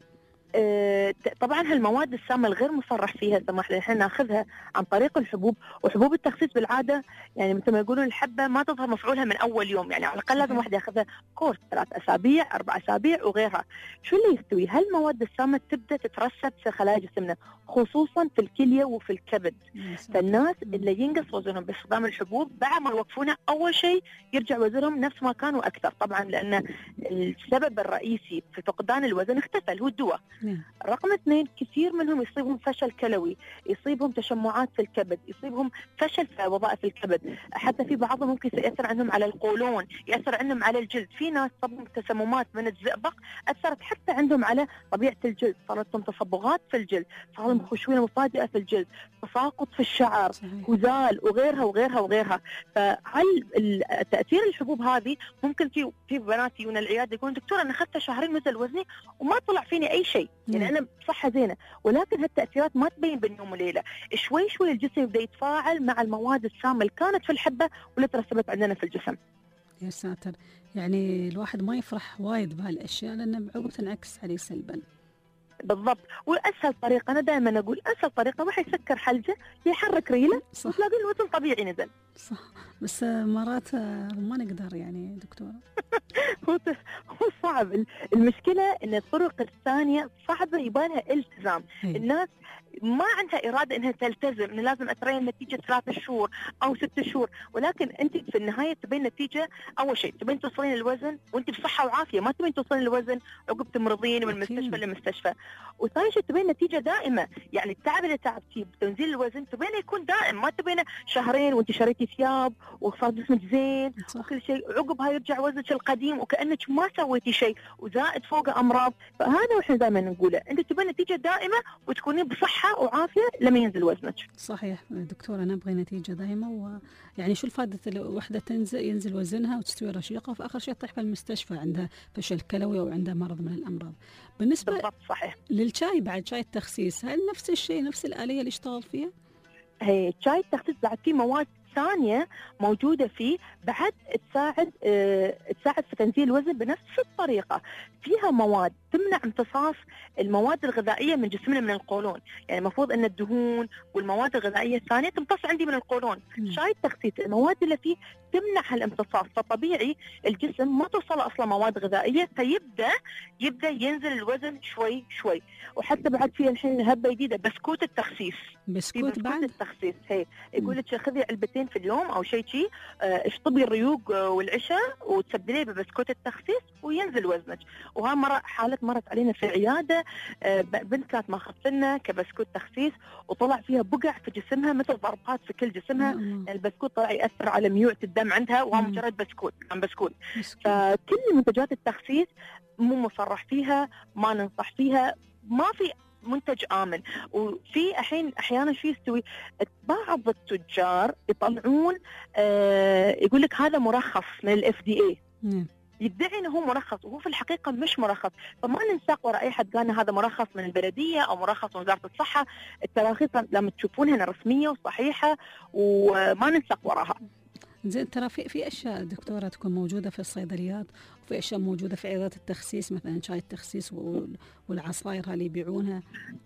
طبعا هالمواد السامه الغير مصرح فيها سماح لنا احنا ناخذها عن طريق الحبوب، وحبوب التخسيس بالعاده يعني مثل ما يقولون الحبه ما تظهر مفعولها من اول يوم، يعني على الاقل لازم واحد ياخذها كورس ثلاث اسابيع اربع اسابيع وغيرها. شو اللي يستوي؟ هالمواد السامه تبدا تترسب في خلايا جسمنا خصوصا في الكليه وفي الكبد. فالناس اللي ينقص وزنهم باستخدام الحبوب بعد ما يوقفونها اول شيء يرجع وزنهم نفس ما كان واكثر، طبعا لان السبب الرئيسي في فقدان الوزن اختفى اللي هو الدواء. رقم اثنين كثير منهم يصيبهم فشل كلوي، يصيبهم تشمعات في الكبد، يصيبهم فشل في وظائف الكبد، حتى في بعضهم ممكن يأثر عندهم على القولون، يأثر عندهم على الجلد. في ناس صابهم تسممات من الزئبق أثرت حتى عندهم على طبيعة الجلد، صارت لهم تصبغات في الجلد، صار لهم خشونة مفاجئة في الجلد، تساقط في الشعر، هزال وغيرها وغيرها وغيرها. فهل تأثير الحبوب هذه ممكن في في بنات يجون العيادة يقولون دكتور أنا أخذت شهرين نزل وزني وما طلع فيني أي شيء، يعني أنا بصحة زينة، ولكن هالتأثيرات ما تبين بين يوم وليلة. شوي شوي الجسم يبدأ يتفاعل مع المواد السامة اللي كانت في الحبة واللي ترسبت عندنا في الجسم. يا ساتر، يعني الواحد ما يفرح وايد بهالأشياء لأنه بعقب تنعكس عليه سلبا. بالضبط. وأسهل طريقة أنا دائما أقول أسهل طريقة واحد يسكر حلجة يحرك ريله وتلاقي الوزن طبيعي نزل. صح، بس مرات ما نقدر يعني دكتورة. هو هو صعب. المشكلة إن الطرق الثانية صعبة يبالها التزام. هي. الناس ما عندها إرادة إنها تلتزم، إنه لازم أترين نتيجة ثلاثة شهور أو ست شهور، ولكن أنت في النهاية تبين نتيجة. أول شيء تبين توصلين الوزن وأنت بصحة وعافية، ما تبين توصلين الوزن عقب تمرضين من مستشفى لمستشفى. وثاني شيء تبين نتيجة دائمة، يعني التعب اللي تعبتيه بتنزيل الوزن تبين يكون دائم، ما تبين شهرين وأنت شريتي ثياب وصار جسمك زين وكل شيء عقبها يرجع وزنك القديم وكأنك ما سويتي شيء وزائد فوق أمراض. فهذا وإحنا دائما نقوله، أنت تبين نتيجة دائمة وتكونين بصحة وعافية لما ينزل وزنك. صحيح دكتورة، نبغي نتيجة دائمة. ويعني شو الفائدة لو وحدة تنزل ينزل وزنها وتستوي رشيقة وفي آخر شيء تطيح في المستشفى عندها فشل كلوي أو عندها مرض من الأمراض. بالنسبة بالضبط صحيح. للشاي بعد، شاي التخسيس، هل نفس الشيء نفس الآلية اللي اشتغل فيها؟ هي شاي التخسيس بعد فيه مواد ثانية موجودة فيه بعد تساعد اه تساعد في تنزيل الوزن بنفس الطريقة. فيها مواد تمنع امتصاص المواد الغذائية من جسمنا من القولون، يعني المفروض أن الدهون والمواد الغذائية الثانية تمتص عندي من القولون. م. شاي التخسيس المواد اللي فيه تمنع هالامتصاص، فطبيعي الجسم ما توصل أصلا مواد غذائية، فيبدأ يبدأ ينزل الوزن شوي شوي. وحتى بعد فيه الحين هبة جديدة بسكوت التخسيس. بسكوت بعد التخسيس هي يقول لك خذي علبتين في اليوم او شيء شيء، اشطبي الريوق والعشاء وتسبليه ببسكوت التخسيس وينزل وزنك. وها مرة حالة مرت علينا في العيادة، بنت كانت ماخذت لنا كبسكوت تخسيس وطلع فيها بقع في جسمها مثل ضربات في كل جسمها. البسكوت طلع يأثر على ميوعة الدم عندها وهو مجرد بسكوت عن بسكوت. فكل منتجات التخسيس مو مصرح فيها، ما ننصح فيها، ما في منتج آمن. وفي الحين أحيانا شو يستوي بعض التجار يطلعون آه يقول لك هذا مرخص من الاف دي اي، يدعي انه هو مرخص وهو في الحقيقه مش مرخص. فما ننساق وراء اي حد قال هذا مرخص من البلديه او مرخص من وزاره الصحه. التراخيص لما تشوفونها رسميه وصحيحه وما ننساق وراها. زين، ترى في في اشياء دكتوره تكون موجوده في الصيدليات وفي اشياء موجوده في عيادات التخسيس، مثلا شاي التخسيس والعصاير اللي يبيعونها.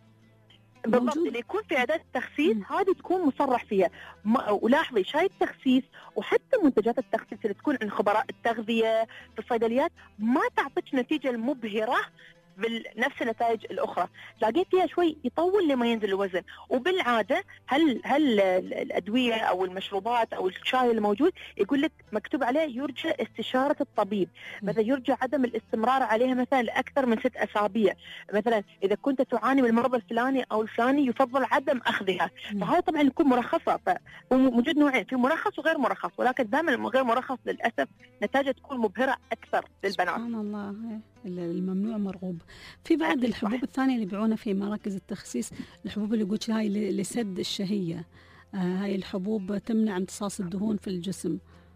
بالضبط، اللي يكون في عيادات التخسيس هذه تكون مصرح فيها. ولاحظي شاي التخسيس وحتى منتجات التخسيس اللي تكون عند خبراء التغذيه في الصيدليات ما تعطيك نتيجه المبهره بنفس النتائج الأخرى. تلاقيه فيها شوي يطول لما ينزل الوزن. وبالعادة هل هل الأدوية أو المشروبات أو الشاي الموجود يقول لك مكتوب عليه يرجى استشارة الطبيب، مثلا يرجى عدم الاستمرار عليها مثلا لأكثر من ست أسابيع. مثلا إذا كنت تعاني من المرض الفلاني أو الفلاني يفضل عدم أخذها. فهذا طبعا يكون مرخصة. فموجود نوعين، في مرخص وغير مرخص، ولكن دائما غير مرخص للأسف نتائجه تكون مبهرة أكثر للبنات. سبحان الله، الممنوع مرغوب. في بعض الحبوب الثانية اللي يبيعونها في مراكز التخسيس، الحبوب اللي يقولش هاي لسد الشهية، آه هاي الحبوب تمنع امتصاص الدهون في الجسم.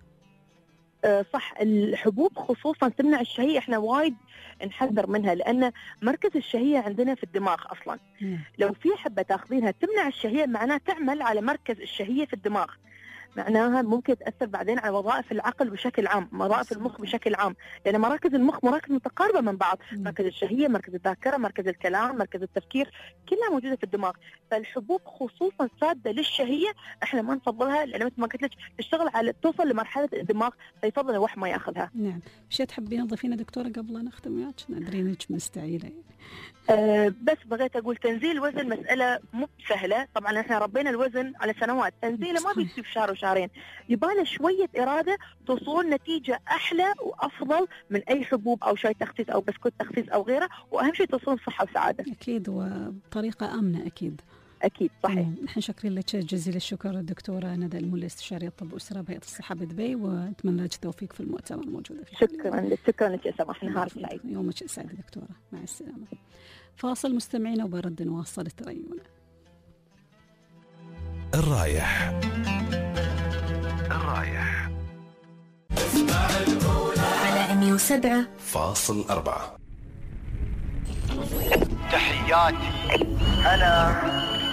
آه صح، الحبوب خصوصا تمنع الشهية احنا وايد نحذر منها، لأن مركز الشهية عندنا في الدماغ أصلا. م. لو في حبة تاخذينها تمنع الشهية معناها تعمل على مركز الشهية في الدماغ، معناها ممكن تأثر بعدين على وظائف العقل بشكل عام، وظائف المخ بشكل عام، لأن مراكز المخ مراكز متقاربة من بعض، مركز الشهية، مركز الذاكرة، مركز الكلام، مركز التفكير، كلها موجودة في الدماغ. فالحبوب خصوصا سادة للشهية احنا ما نفضلها، لأن مثل ما قلت لك تشتغل على توصل لمرحلة الدماغ، فيفضل الواحد ما ياخذها. نعم. شو تحبين تضيفينا دكتورة قبل أن نختم وياك؟ ندري إنك مستعيلة يعني. أه بس بغيت أقول تنزيل الوزن مسألة مو سهلة، طبعا احنا ربينا الوزن على سنوات، تنزيله ما بيصير في شهر وشهرين، يباله شوية إرادة توصل نتيجة أحلى وأفضل من أي حبوب أو شاي تخسيس أو بسكوت تخسيس أو غيره، وأهم شيء توصل صحة وسعادة. أكيد، وبطريقة آمنة أكيد. أكيد صحيح. نحن شاكرين لك جزيل الشكر الدكتورة ندى الملا، استشارية طب والأسرة بهيئة الصحة بدبي، ونتمنى لك التوفيق في المؤتمر الموجود فيه. شكرا لك، شكرا لك يا سماح، نهار سعيد. يومك سعيد دكتورة، مع السلامة. فاصل مستمعينا وبرد نواصل التريون. الرايح الرايح على مية وسبعة فاصل أربعة. تحياتي هلا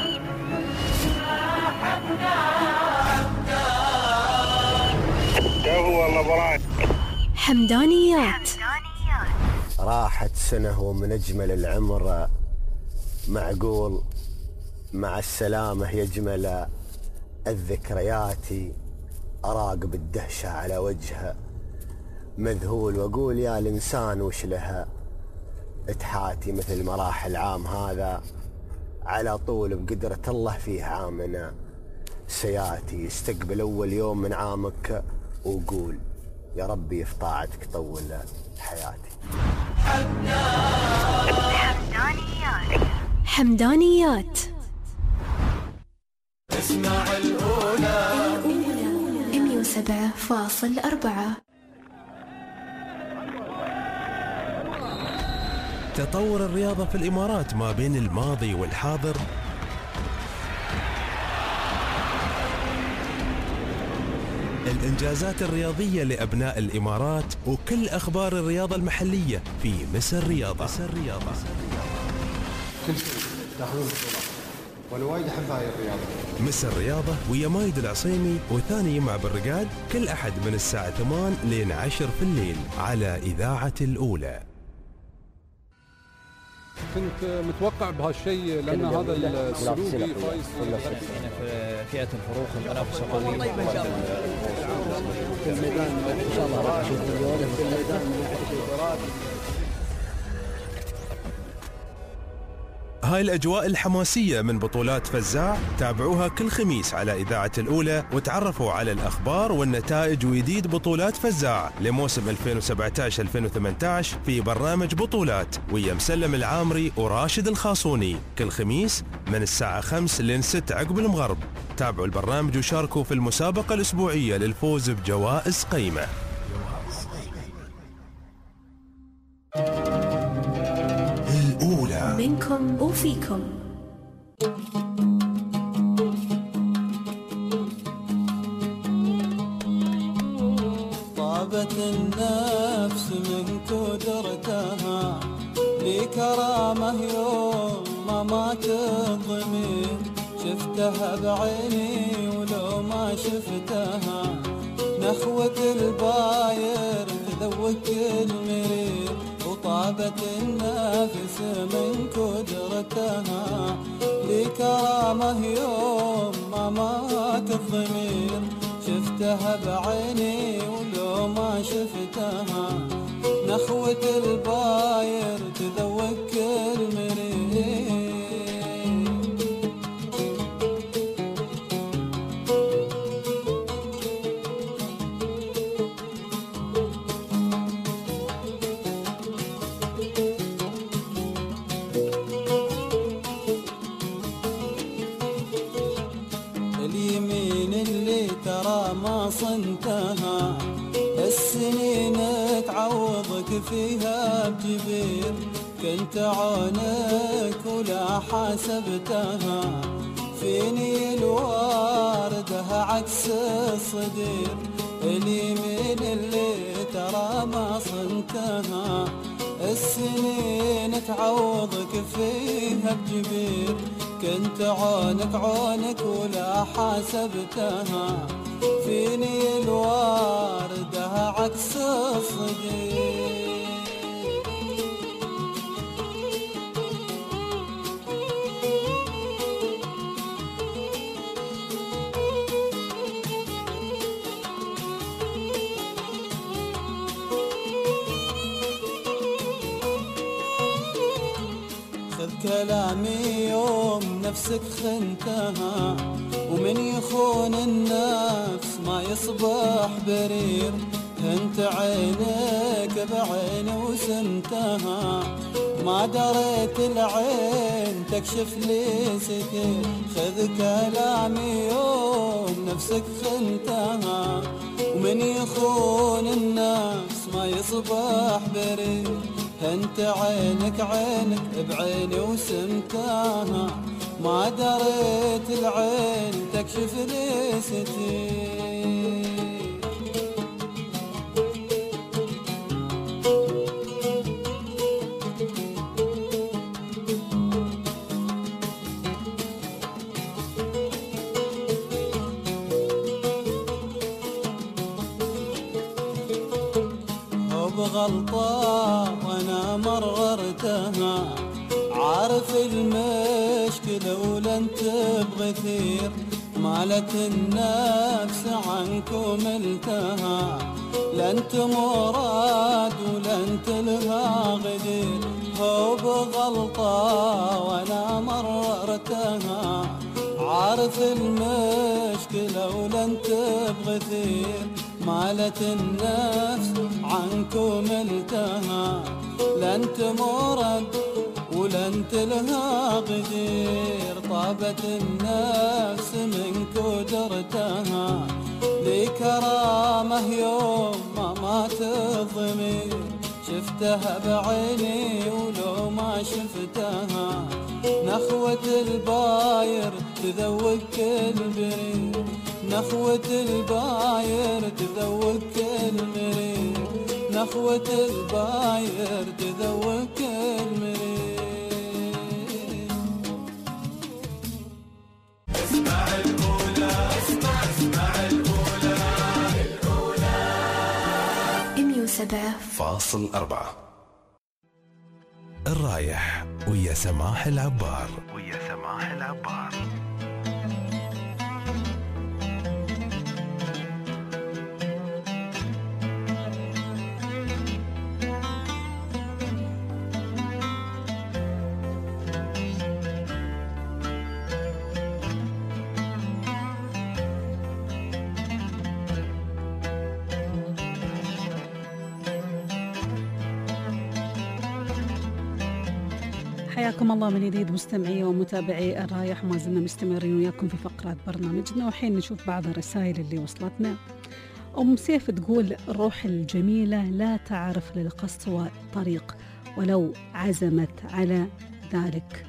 هو النبران حمدانيات. راحت سنة ومن أجمل العمر معقول مع السلامة يجمل الذكريات. أراقب الدهشة على وجهها مذهول وأقول يا الإنسان وش لها اتحاتي مثل مراحل عام هذا على طول بقدرة الله فيه عامنا سياتي. استقبل أول يوم من عامك وقول يا ربي في طاعتك طول حياتي. حمدانيات. حمدانيات. اسمع الأولى مية وسبعة فاصل أربعة. تطور الرياضة في الإمارات ما بين الماضي والحاضر الإنجازات الرياضية لأبناء الإمارات وكل أخبار الرياضة المحلية في مصر رياضة. مصر رياضة. كل شيء تاخذون بطولات وانا وايد احب هاي الرياضة. مصر رياضة ويا مايد العصيمي وثاني يمع بالرقاد كل أحد من الساعة ثمان لين عشر في الليل على إذاعة الأولى. كنت متوقع بهالشيء لأن هذا السلوكي فايز في فئة الفروخ المنافسة قوية في الميدان إن شاء الله راح أشوف اليوم في الميدان. هاي الأجواء الحماسية من بطولات فزاع تابعوها كل خميس على إذاعة الأولى وتعرفوا على الأخبار والنتائج وجديد بطولات فزاع لموسم ألفين وسبعة عشر ألفين وثمانية عشر في برنامج بطولات ويا مسلم العامري وراشد الخاصوني كل خميس من الساعة خمسة لين ستة عقب المغرب. تابعوا البرنامج وشاركوا في المسابقة الأسبوعية للفوز بجوائز قيمة. الأولى منكم وفيكم. طابت النفس من كدرتها لي كرامة يوم ما مات الضمير شفتها بعيني ولو ما شفتها نخوة الباير تذوق المرير وطابت النفس من كدرتها لي كرامة يوم ما مات الضمير شفتها بعيني ولو ما شفتها نخوة الباير تذوق المرير. اليمين اللي ترى ما صنتها السنين تعوضك فيها بجبير كنت عونك ولا حاسبتها فيني الواردة عكس الصدير. اليمين اللي ترى ما صنتها السنين تعوضك فيها بجبير كنت عونك عونك ولا حاسبتها فيني الواردة عكس الصديق. خذ كلامي يوم نفسك خنتها ومن يخون النفس ما يصبح برير انت عينك بعين وسنتها ما دريت العين تكشف لي ستير. خذ كلامي يوم نفسك خنتها ومن يخون النفس ما يصبح برير انت عينك عينك بعيني وسمتها ما دريت العين تكشف لي ستير. بغلطة وانا مررتها، عارف المشكلة ولن تبغي ثير، مالت النفس عنكم التها، لن تمراد ولن تلها غدير، هو بغلطة وانا مررتها، عارف المشكلة ولن تبغي ثير، مالت النفس عنكم التها، لن تمرد ولن تلها غدير، طابت النفس من كدرتها، لي كرامة يوم ما مات الضمير، شفتها بعيني ولو ما شفتها، نخوة الباير تذوق كل بريد، نخوة الباير تذوق كل مريد، نخوة الباير تذوق كل مريد. اسمع الأولى، اسمع اسمع الأولى، الأولى مية وسبعة فاصل أربعة. الرايح ويا سماح العبار، ويا سماح العبار. حياكم الله من جديد مستمعي ومتابعي الرايح، ما زلنا مستمرين وياكم في فقرات برنامجنا، وحين نشوف بعض الرسائل اللي وصلتنا. أم سيف تقول: الروح الجميلة لا تعرف للقسوة طريق ولو عزمت على ذلك.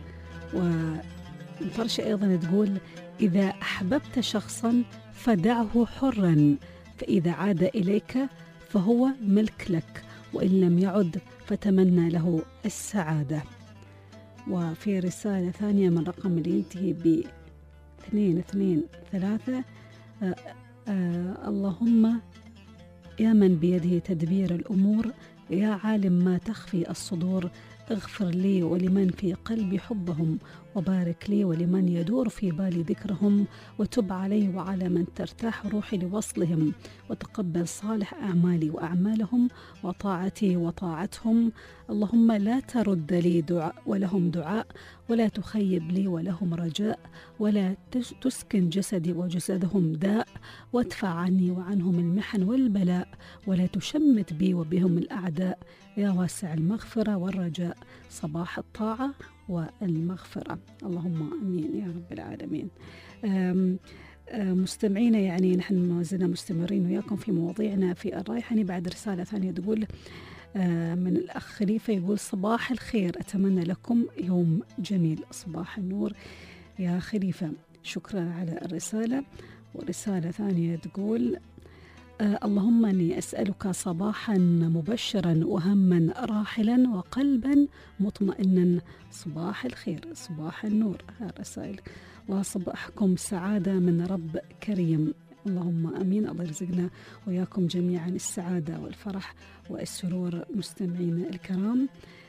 ومفرشة أيضا تقول: إذا أحببت شخصا فدعه حرا، فإذا عاد إليك فهو ملك لك، وإن لم يعد فتمنى له السعادة. وفي رسالة ثانية من رقم اللي ينتهي ب اثنين اثنين ثلاثة: آه آه اللهم يا من بيده تدبير الأمور، يا عالم ما تخفي الصدور، اغفر لي ولمن في قلبي حبهم، وبارك لي ولمن يدور في بالي ذكرهم، وتب علي وعلى من ترتاح روحي لوصلهم، وتقبل صالح أعمالي وأعمالهم وطاعتي وطاعتهم. اللهم لا ترد لي دعاء ولهم دعاء، ولا تخيب لي ولهم رجاء، ولا تسكن جسدي وجسدهم داء، وادفع عني وعنهم المحن والبلاء، ولا تشمت بي وبهم الأعداء، يا واسع المغفرة والرجاء، صباح الطاعة والمغفرة. اللهم آمين يا رب العالمين. أم مستمعينا، يعني نحن ما زلنا مستمرين وياكم في مواضيعنا في الرايح. يعني بعد رسالة ثانية تقول من الأخ خليفة، يقول: صباح الخير، أتمنى لكم يوم جميل. صباح النور يا خليفة، شكرا على الرسالة. ورسالة ثانية تقول: آه اللهم أني أسألك صباحا مبشرا وهما راحلا وقلبا مطمئنا. صباح الخير، صباح النور. هالرسائل وصباحكم سعادة من رب كريم. اللهم أمين. الله يرزقنا وياكم جميعا السعادة والفرح والسرور مستمعين الكرام.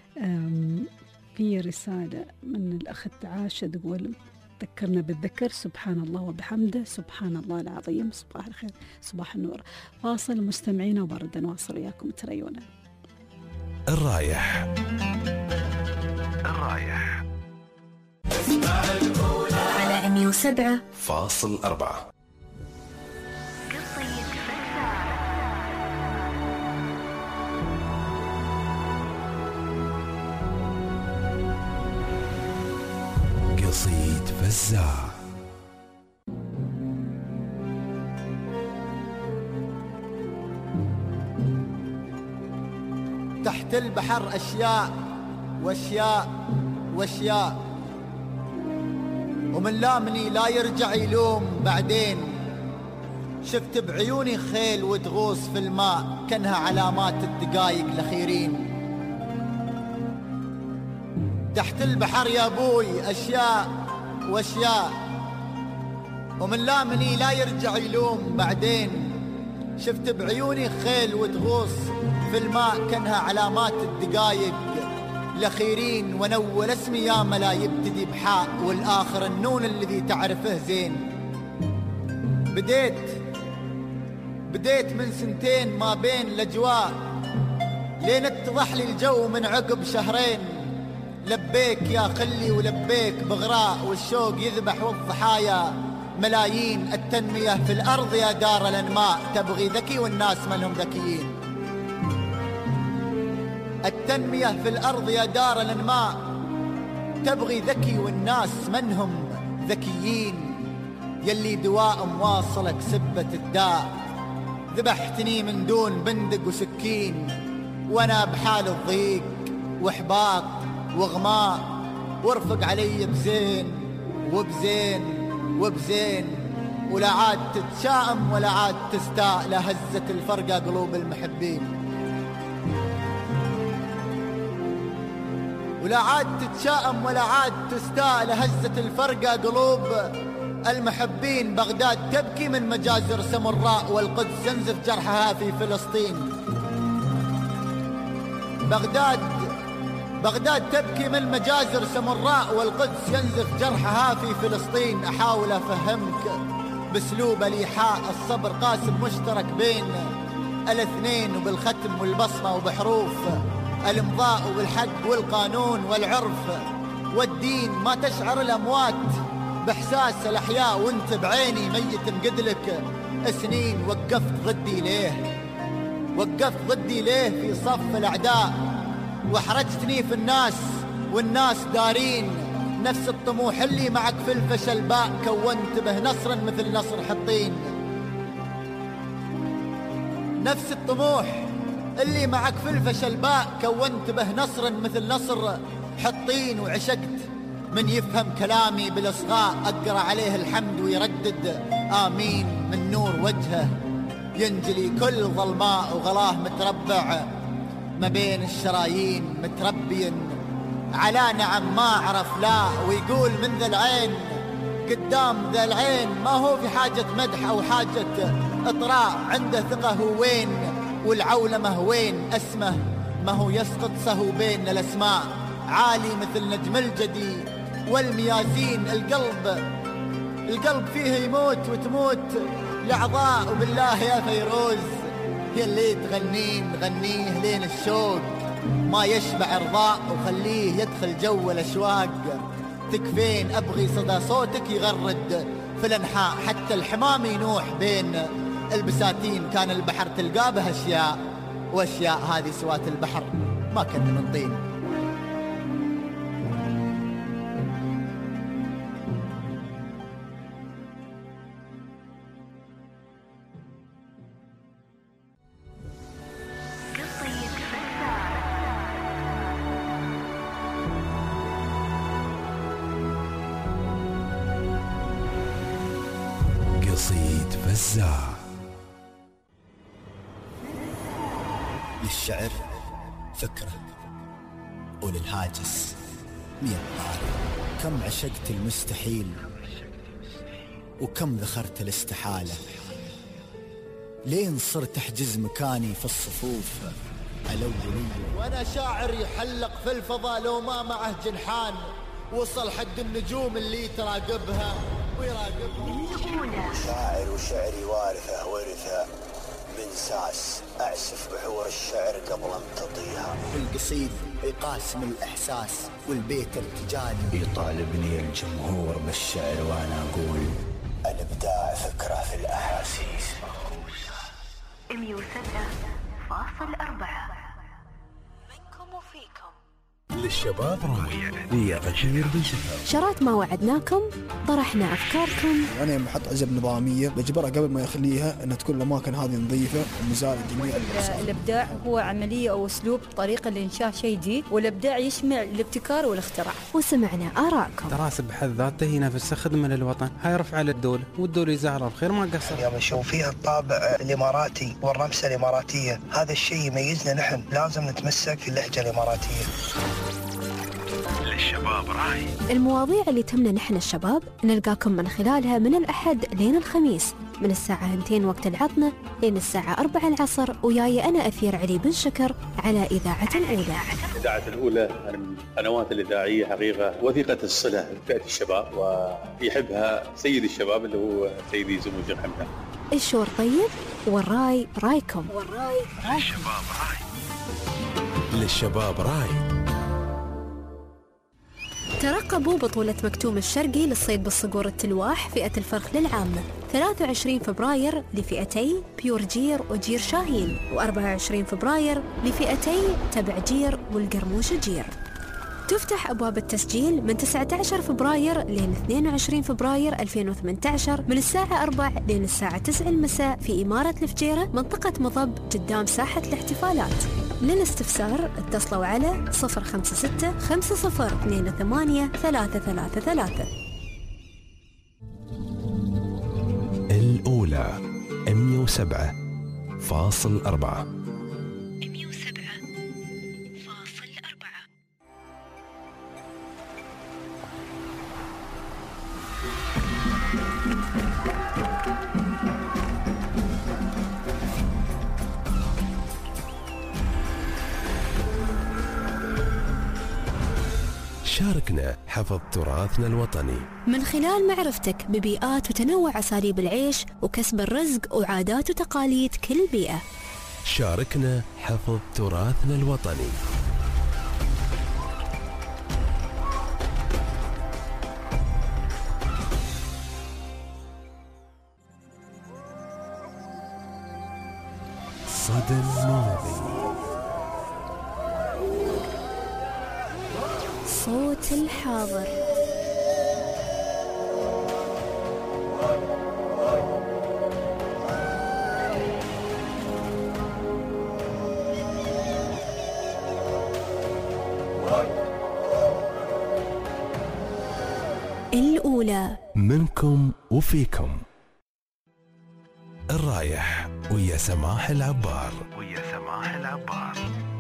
في رسالة من الأخت عاشة تقول: ذكرنا بالذكر، سبحان الله وبحمده، سبحان الله العظيم. صباح الخير، صباح النور. فاصل مستمعين وبرد نواصل وياكم، تريونا. الرايح الرايح على مية وسبعة فاصل أربعة. قصيد فزاع. تحت البحر أشياء وأشياء وأشياء، ومن لامني لا يرجع يلوم بعدين. شفت بعيوني خيل وتغوص في الماء، كانها علامات الدقايق الأخيرين. تحت البحر يا أبوي أشياء وأشياء، ومن لامني لا يرجع يلوم بعدين. شفت بعيوني خيل وتغوص في الماء كانها علامات الدقايق الأخيرين، ونول اسمي يا ما لا يبتدي بحاء والآخر النون الذي تعرفه زين. بديت بديت من سنتين ما بين الأجواء لين اتضح لي الجو من عقب شهرين. لبيك يا خلي ولبيك بغراء والشوق يذبح والضحايا ملايين. التنمية في الأرض يا دار الأنماء تبغي ذكي والناس منهم ذكيين. التنمية في الأرض يا دار الأنماء تبغي ذكي والناس منهم ذكيين. يلي دواء مواصلك سبة الداء ذبحتني من دون بندق وسكين، وانا بحال الضيق واحباط واغماء، وارفق علي بزين وبزين وبزين. ولا عاد تتشائم ولا عاد تستاء لهزة الفرقة قلوب المحبين. ولا عاد تتشائم ولا عاد تستاء لهزة الفرقة قلوب المحبين. بغداد تبكي من مجازر سمراء والقدس ينزف جرحها في فلسطين. بغداد بغداد تبكي من مجازر سمراء والقدس ينزف جرحها في فلسطين. أحاول أفهمك باسلوب الإيحاء الصبر قاسم مشترك بين الاثنين، وبالختم والبصمة وبحروف الامضاء وبالحق والقانون والعرف والدين. ما تشعر الأموات بإحساس الأحياء وانت بعيني ميت مقدلك سنين. وقفت ضدي ليه وقفت ضدي ليه في صف الأعداء، وحرجتني في الناس والناس دارين. نفس الطموح اللي معك في الفشل باء كونت به نصرا مثل نصر حطين. نفس الطموح اللي معك في الفشل باء كونت به نصرا مثل نصر حطين. وعشقت من يفهم كلامي بالإصغاء أقرأ عليه الحمد ويردد آمين. من نور وجهه ينجلي كل ظلماء وغلاه متربع ما بين الشرايين. متربي على نعم ما عرف لا، ويقول من ذا العين قدام ذا العين. ما هو في حاجة مدح أو حاجة إطراء، عنده ثقة هو وين والعولمة وين. اسمه ما هو يسقط سهو بين الأسماء، عالي مثل نجم الجدي والميازين. القلب القلب فيه يموت وتموت الأعضاء. وبالله يا فيروز يا اللي تغنين غنيه لين الشوق ما يشبع رضاء، وخليه يدخل جو الأشواق. تكفين أبغي صدى صوتك يغرد في الأنحاء، حتى الحمام ينوح بين البساتين. كان البحر تلقى به أشياء، وأشياء هذه سوات البحر ما كان من طين. قصيد فزاع. للشعر فكرة وللهاجس مية طارق. كم عشقت المستحيل وكم ذخرت الاستحالة، لين صرت أحجز مكاني في الصفوف الأولية. وأنا شاعر يحلق في الفضاء لو ما معه جنحان، وصل حد النجوم اللي تراقبها ويراقبها. شاعر وشعري وارثه ورثه من ساس، أعسف بحور الشعر قبل أن تطيها. القصيد يقاسم الإحساس والبيت ارتجالي. يطالبني الجمهور بالشعر وأنا أقول الإبداع فكرة في الأحاسيس. مية وسبعة فاصل أربعة منكم وفيكم. للشباب راي ويا بشير بن سفر. شرات ما وعدناكم، طرحنا أفكاركم. أنا يوم أحط عزب نظامية بجبرها قبل ما يخليها أن تكون الأماكن هذه نظيفة ومزال جميع الأقسام. الإبداع هو عملية أو أسلوب طريقة لإنشاء شيء جديد، والإبداع يشمل الابتكار والاختراع. وسمعنا آراءكم. دراسة بحد ذاته هي نفسها خدمة للوطن، هاي رفع للدولة، والدولة يزعلها بخير ما قصر. يوم نشوف فيها الطابع الإماراتي والرمسة الإماراتية، هذا الشيء يميزنا نحن، لازم نتمسك في اللهجة الإماراتية. للشباب راي. المواضيع اللي تهمنا نحن الشباب نلقاكم من خلالها من الأحد لين الخميس من الساعة اثنين وقت العطنة لين الساعة أربعة العصر، وياي أنا أثير علي بن شكر على إذاعة الأولى. إذاعة الأولى من القنوات الإذاعية حقيقة وثيقة الصلة لفئة الشباب، ويحبها سيد الشباب اللي هو سيدي سمو الشيخ حمدان. الشور طيب والراي رايكم. والراي رايكم. للشباب راي. للشباب راي. ترقبوا بطولة مكتوم الشرقي للصيد بالصقور التلواح فئة الفرخ للعامة ثلاثة وعشرين فبراير لفئتي بيور جير وجير شاهين، وأربعة وعشرين فبراير لفئتي تبع جير والقرموش جير. تفتح أبواب التسجيل من تسعة عشر فبراير لين اثنين وعشرين فبراير ألفين وثمانية عشر من الساعة أربعة لين الساعة تسعة المساء في إمارة الفجيرة منطقة مضب قدام ساحة الاحتفالات. للاستفسار اتصلوا على صفر خمسة ستة خمسة صفر اثنين ثمانية ثلاثة ثلاثة ثلاثة. الأولى مئة وسبعة فاصل أربعة. مئة وسبعة فاصل أربعة. شاركنا حفظ تراثنا الوطني من خلال معرفتك ببيئات وتنوع أساليب العيش وكسب الرزق وعادات وتقاليد كل بيئة. شاركنا حفظ تراثنا الوطني. صدى الماضي. صوت الحاضر. الأولى منكم وفيكم. الرايح ويا سماح العبار. ويا سماح العبار.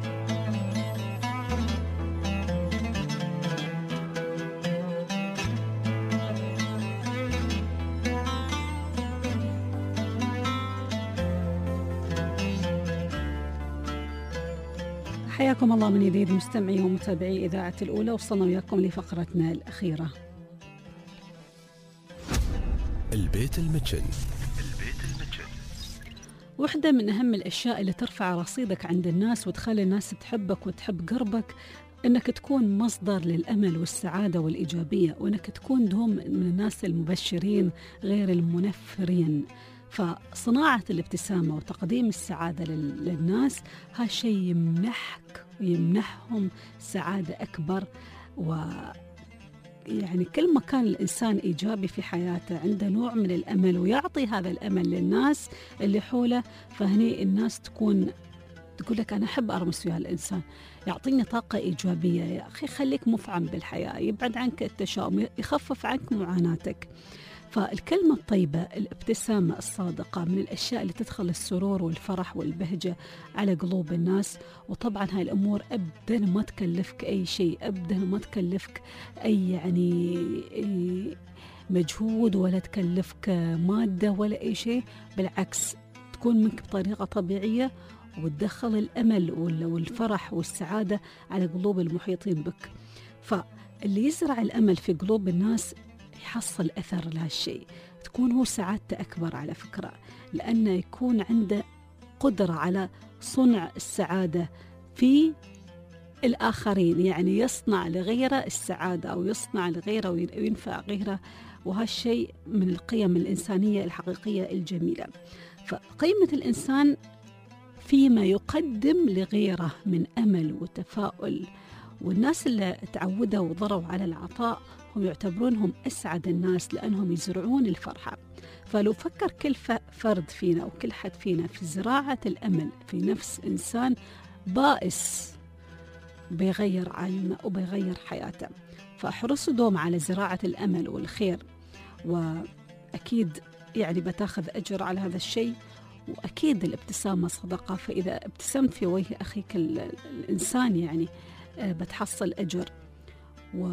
حياكم الله من جديد مستمعي ومتابعي إذاعة الأولى، وصلنا وياكم لفقرتنا الأخيرة. البيت المتشن. البيت المتشن واحدة من أهم الأشياء اللي ترفع رصيدك عند الناس وتخلي الناس تحبك وتحب قربك أنك تكون مصدر للأمل والسعادة والإيجابية، وأنك تكون دوم من الناس المبشرين غير المنفرين. فصناعة الابتسامة وتقديم السعادة للناس هالشيء يمنحك ويمنحهم سعادة أكبر. و يعني كل ما كان الإنسان إيجابي في حياته عنده نوع من الأمل ويعطي هذا الأمل للناس اللي حوله، فهني الناس تكون تقول لك أنا أحب أرمس ويا الإنسان، يعطيني طاقة إيجابية. يا أخي خليك مفعم بالحياة، يبعد عنك التشاؤم، يخفف عنك معاناتك. فالكلمة الطيبة، الابتسامة الصادقة من الأشياء اللي تدخل السرور والفرح والبهجة على قلوب الناس. وطبعا هاي الأمور أبدا ما تكلفك أي شيء، أبدا ما تكلفك أي يعني مجهود ولا تكلفك مادة ولا أي شيء، بالعكس تكون منك بطريقة طبيعية وتدخل الأمل والفرح والسعادة على قلوب المحيطين بك. فاللي يزرع الأمل في قلوب الناس يحصل أثر لهالشيء، تكون هو سعادته أكبر على فكرة، لأنه يكون عنده قدرة على صنع السعادة في الآخرين، يعني يصنع لغيره السعادة أو يصنع لغيره وينفع غيره. وهالشيء من القيم الإنسانية الحقيقية الجميلة. فقيمة الإنسان فيما يقدم لغيره من أمل وتفاؤل. والناس اللي تعودوا وضروا على العطاء هم يعتبرونهم أسعد الناس لأنهم يزرعون الفرحة. فلو فكر كل فرد فينا وكل حد فينا في زراعة الأمل في نفس إنسان بائس، بيغير عالمه وبيغير حياته. فاحرصوا دوم على زراعة الأمل والخير، وأكيد يعني بتاخذ أجر على هذا الشيء. وأكيد الابتسامة صدقة، فإذا ابتسمت في وجه أخيك الإنسان يعني بتحصل أجر. وتعرف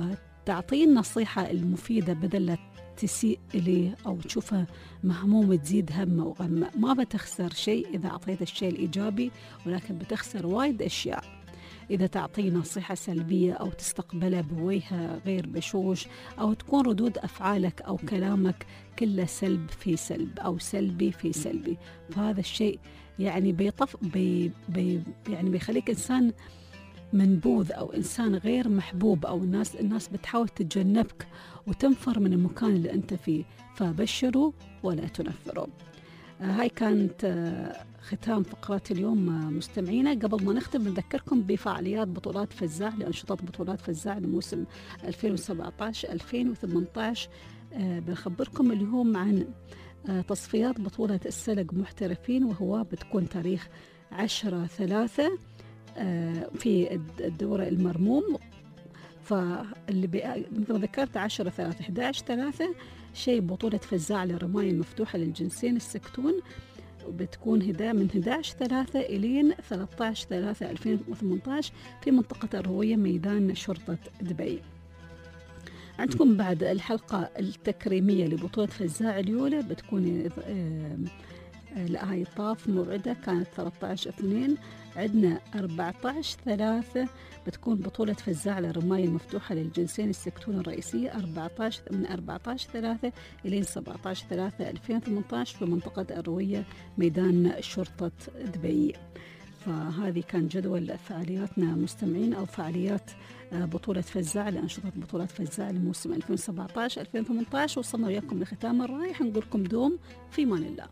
تعطيه النصيحة المفيدة بدل لا تسيء إليه أو تشوفه مهموم تزيد همه وغمه. ما بتخسر شيء إذا أعطيت الشيء الإيجابي، ولكن بتخسر وايد أشياء إذا تعطيه نصيحة سلبية أو تستقبله بوجه غير بشوش، أو تكون ردود أفعالك أو كلامك كله سلب في سلب أو سلبي في سلبي. فهذا الشيء يعني بيطف بي بي يعني بيخليك إنسان منبوذ أو إنسان غير محبوب، أو الناس الناس بتحاول تتجنبك وتنفر من المكان اللي أنت فيه. فبشروا ولا تنفروا. آه هاي كانت آه ختام فقرات اليوم. آه مستمعينا، قبل ما نختم نذكركم بفعاليات بطولات فزاع لأنشطة بطولات فزاع لموسم ألفين وسبعة عشر ألفين وثمانية عشر. آه بنخبركم اليوم عن آه تصفيات بطولة السلق محترفين، وهو بتكون تاريخ عشرة ثلاثة في الدورة المرموم. فاللي مثل ما ذكرت عشرة ثلاثة إحدى عشر ثلاثة شيء بطولة فزاع للرماية المفتوحة للجنسين السكتون، وبتكون هدا من إحدى عشر ثلاثة إلين ثلاثة عشر ثلاثة ألفين وثمانية عشر في منطقة الروية ميدان شرطة دبي. عندكم بعد الحلقة التكريمية لبطولة فزاع اليولة بتكون لا هاي طاف موعدة كانت ثلاثة عشر اثنين. عندنا أربعة عشر ثلاثة بتكون بطولة فزاع للرماية المفتوحة للجنسين السكتون الرئيسية أربعة عشر من أربعة عشر ثلاثة إلى سبعة عشر ثلاثة ألفين وثمانية عشر في منطقة الروية ميدان شرطة دبي. فهذه كان جدول فعالياتنا مستمعين، أو فعاليات بطولة فزاع لأنشطة بطولات فزاع لموسم ألفين وسبعة عشر ألفين وثمانية عشر. وصلنا وياكم لختام الرايح، نقول لكم دوم في مان الله.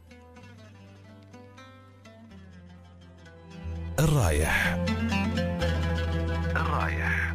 الرايح الرايح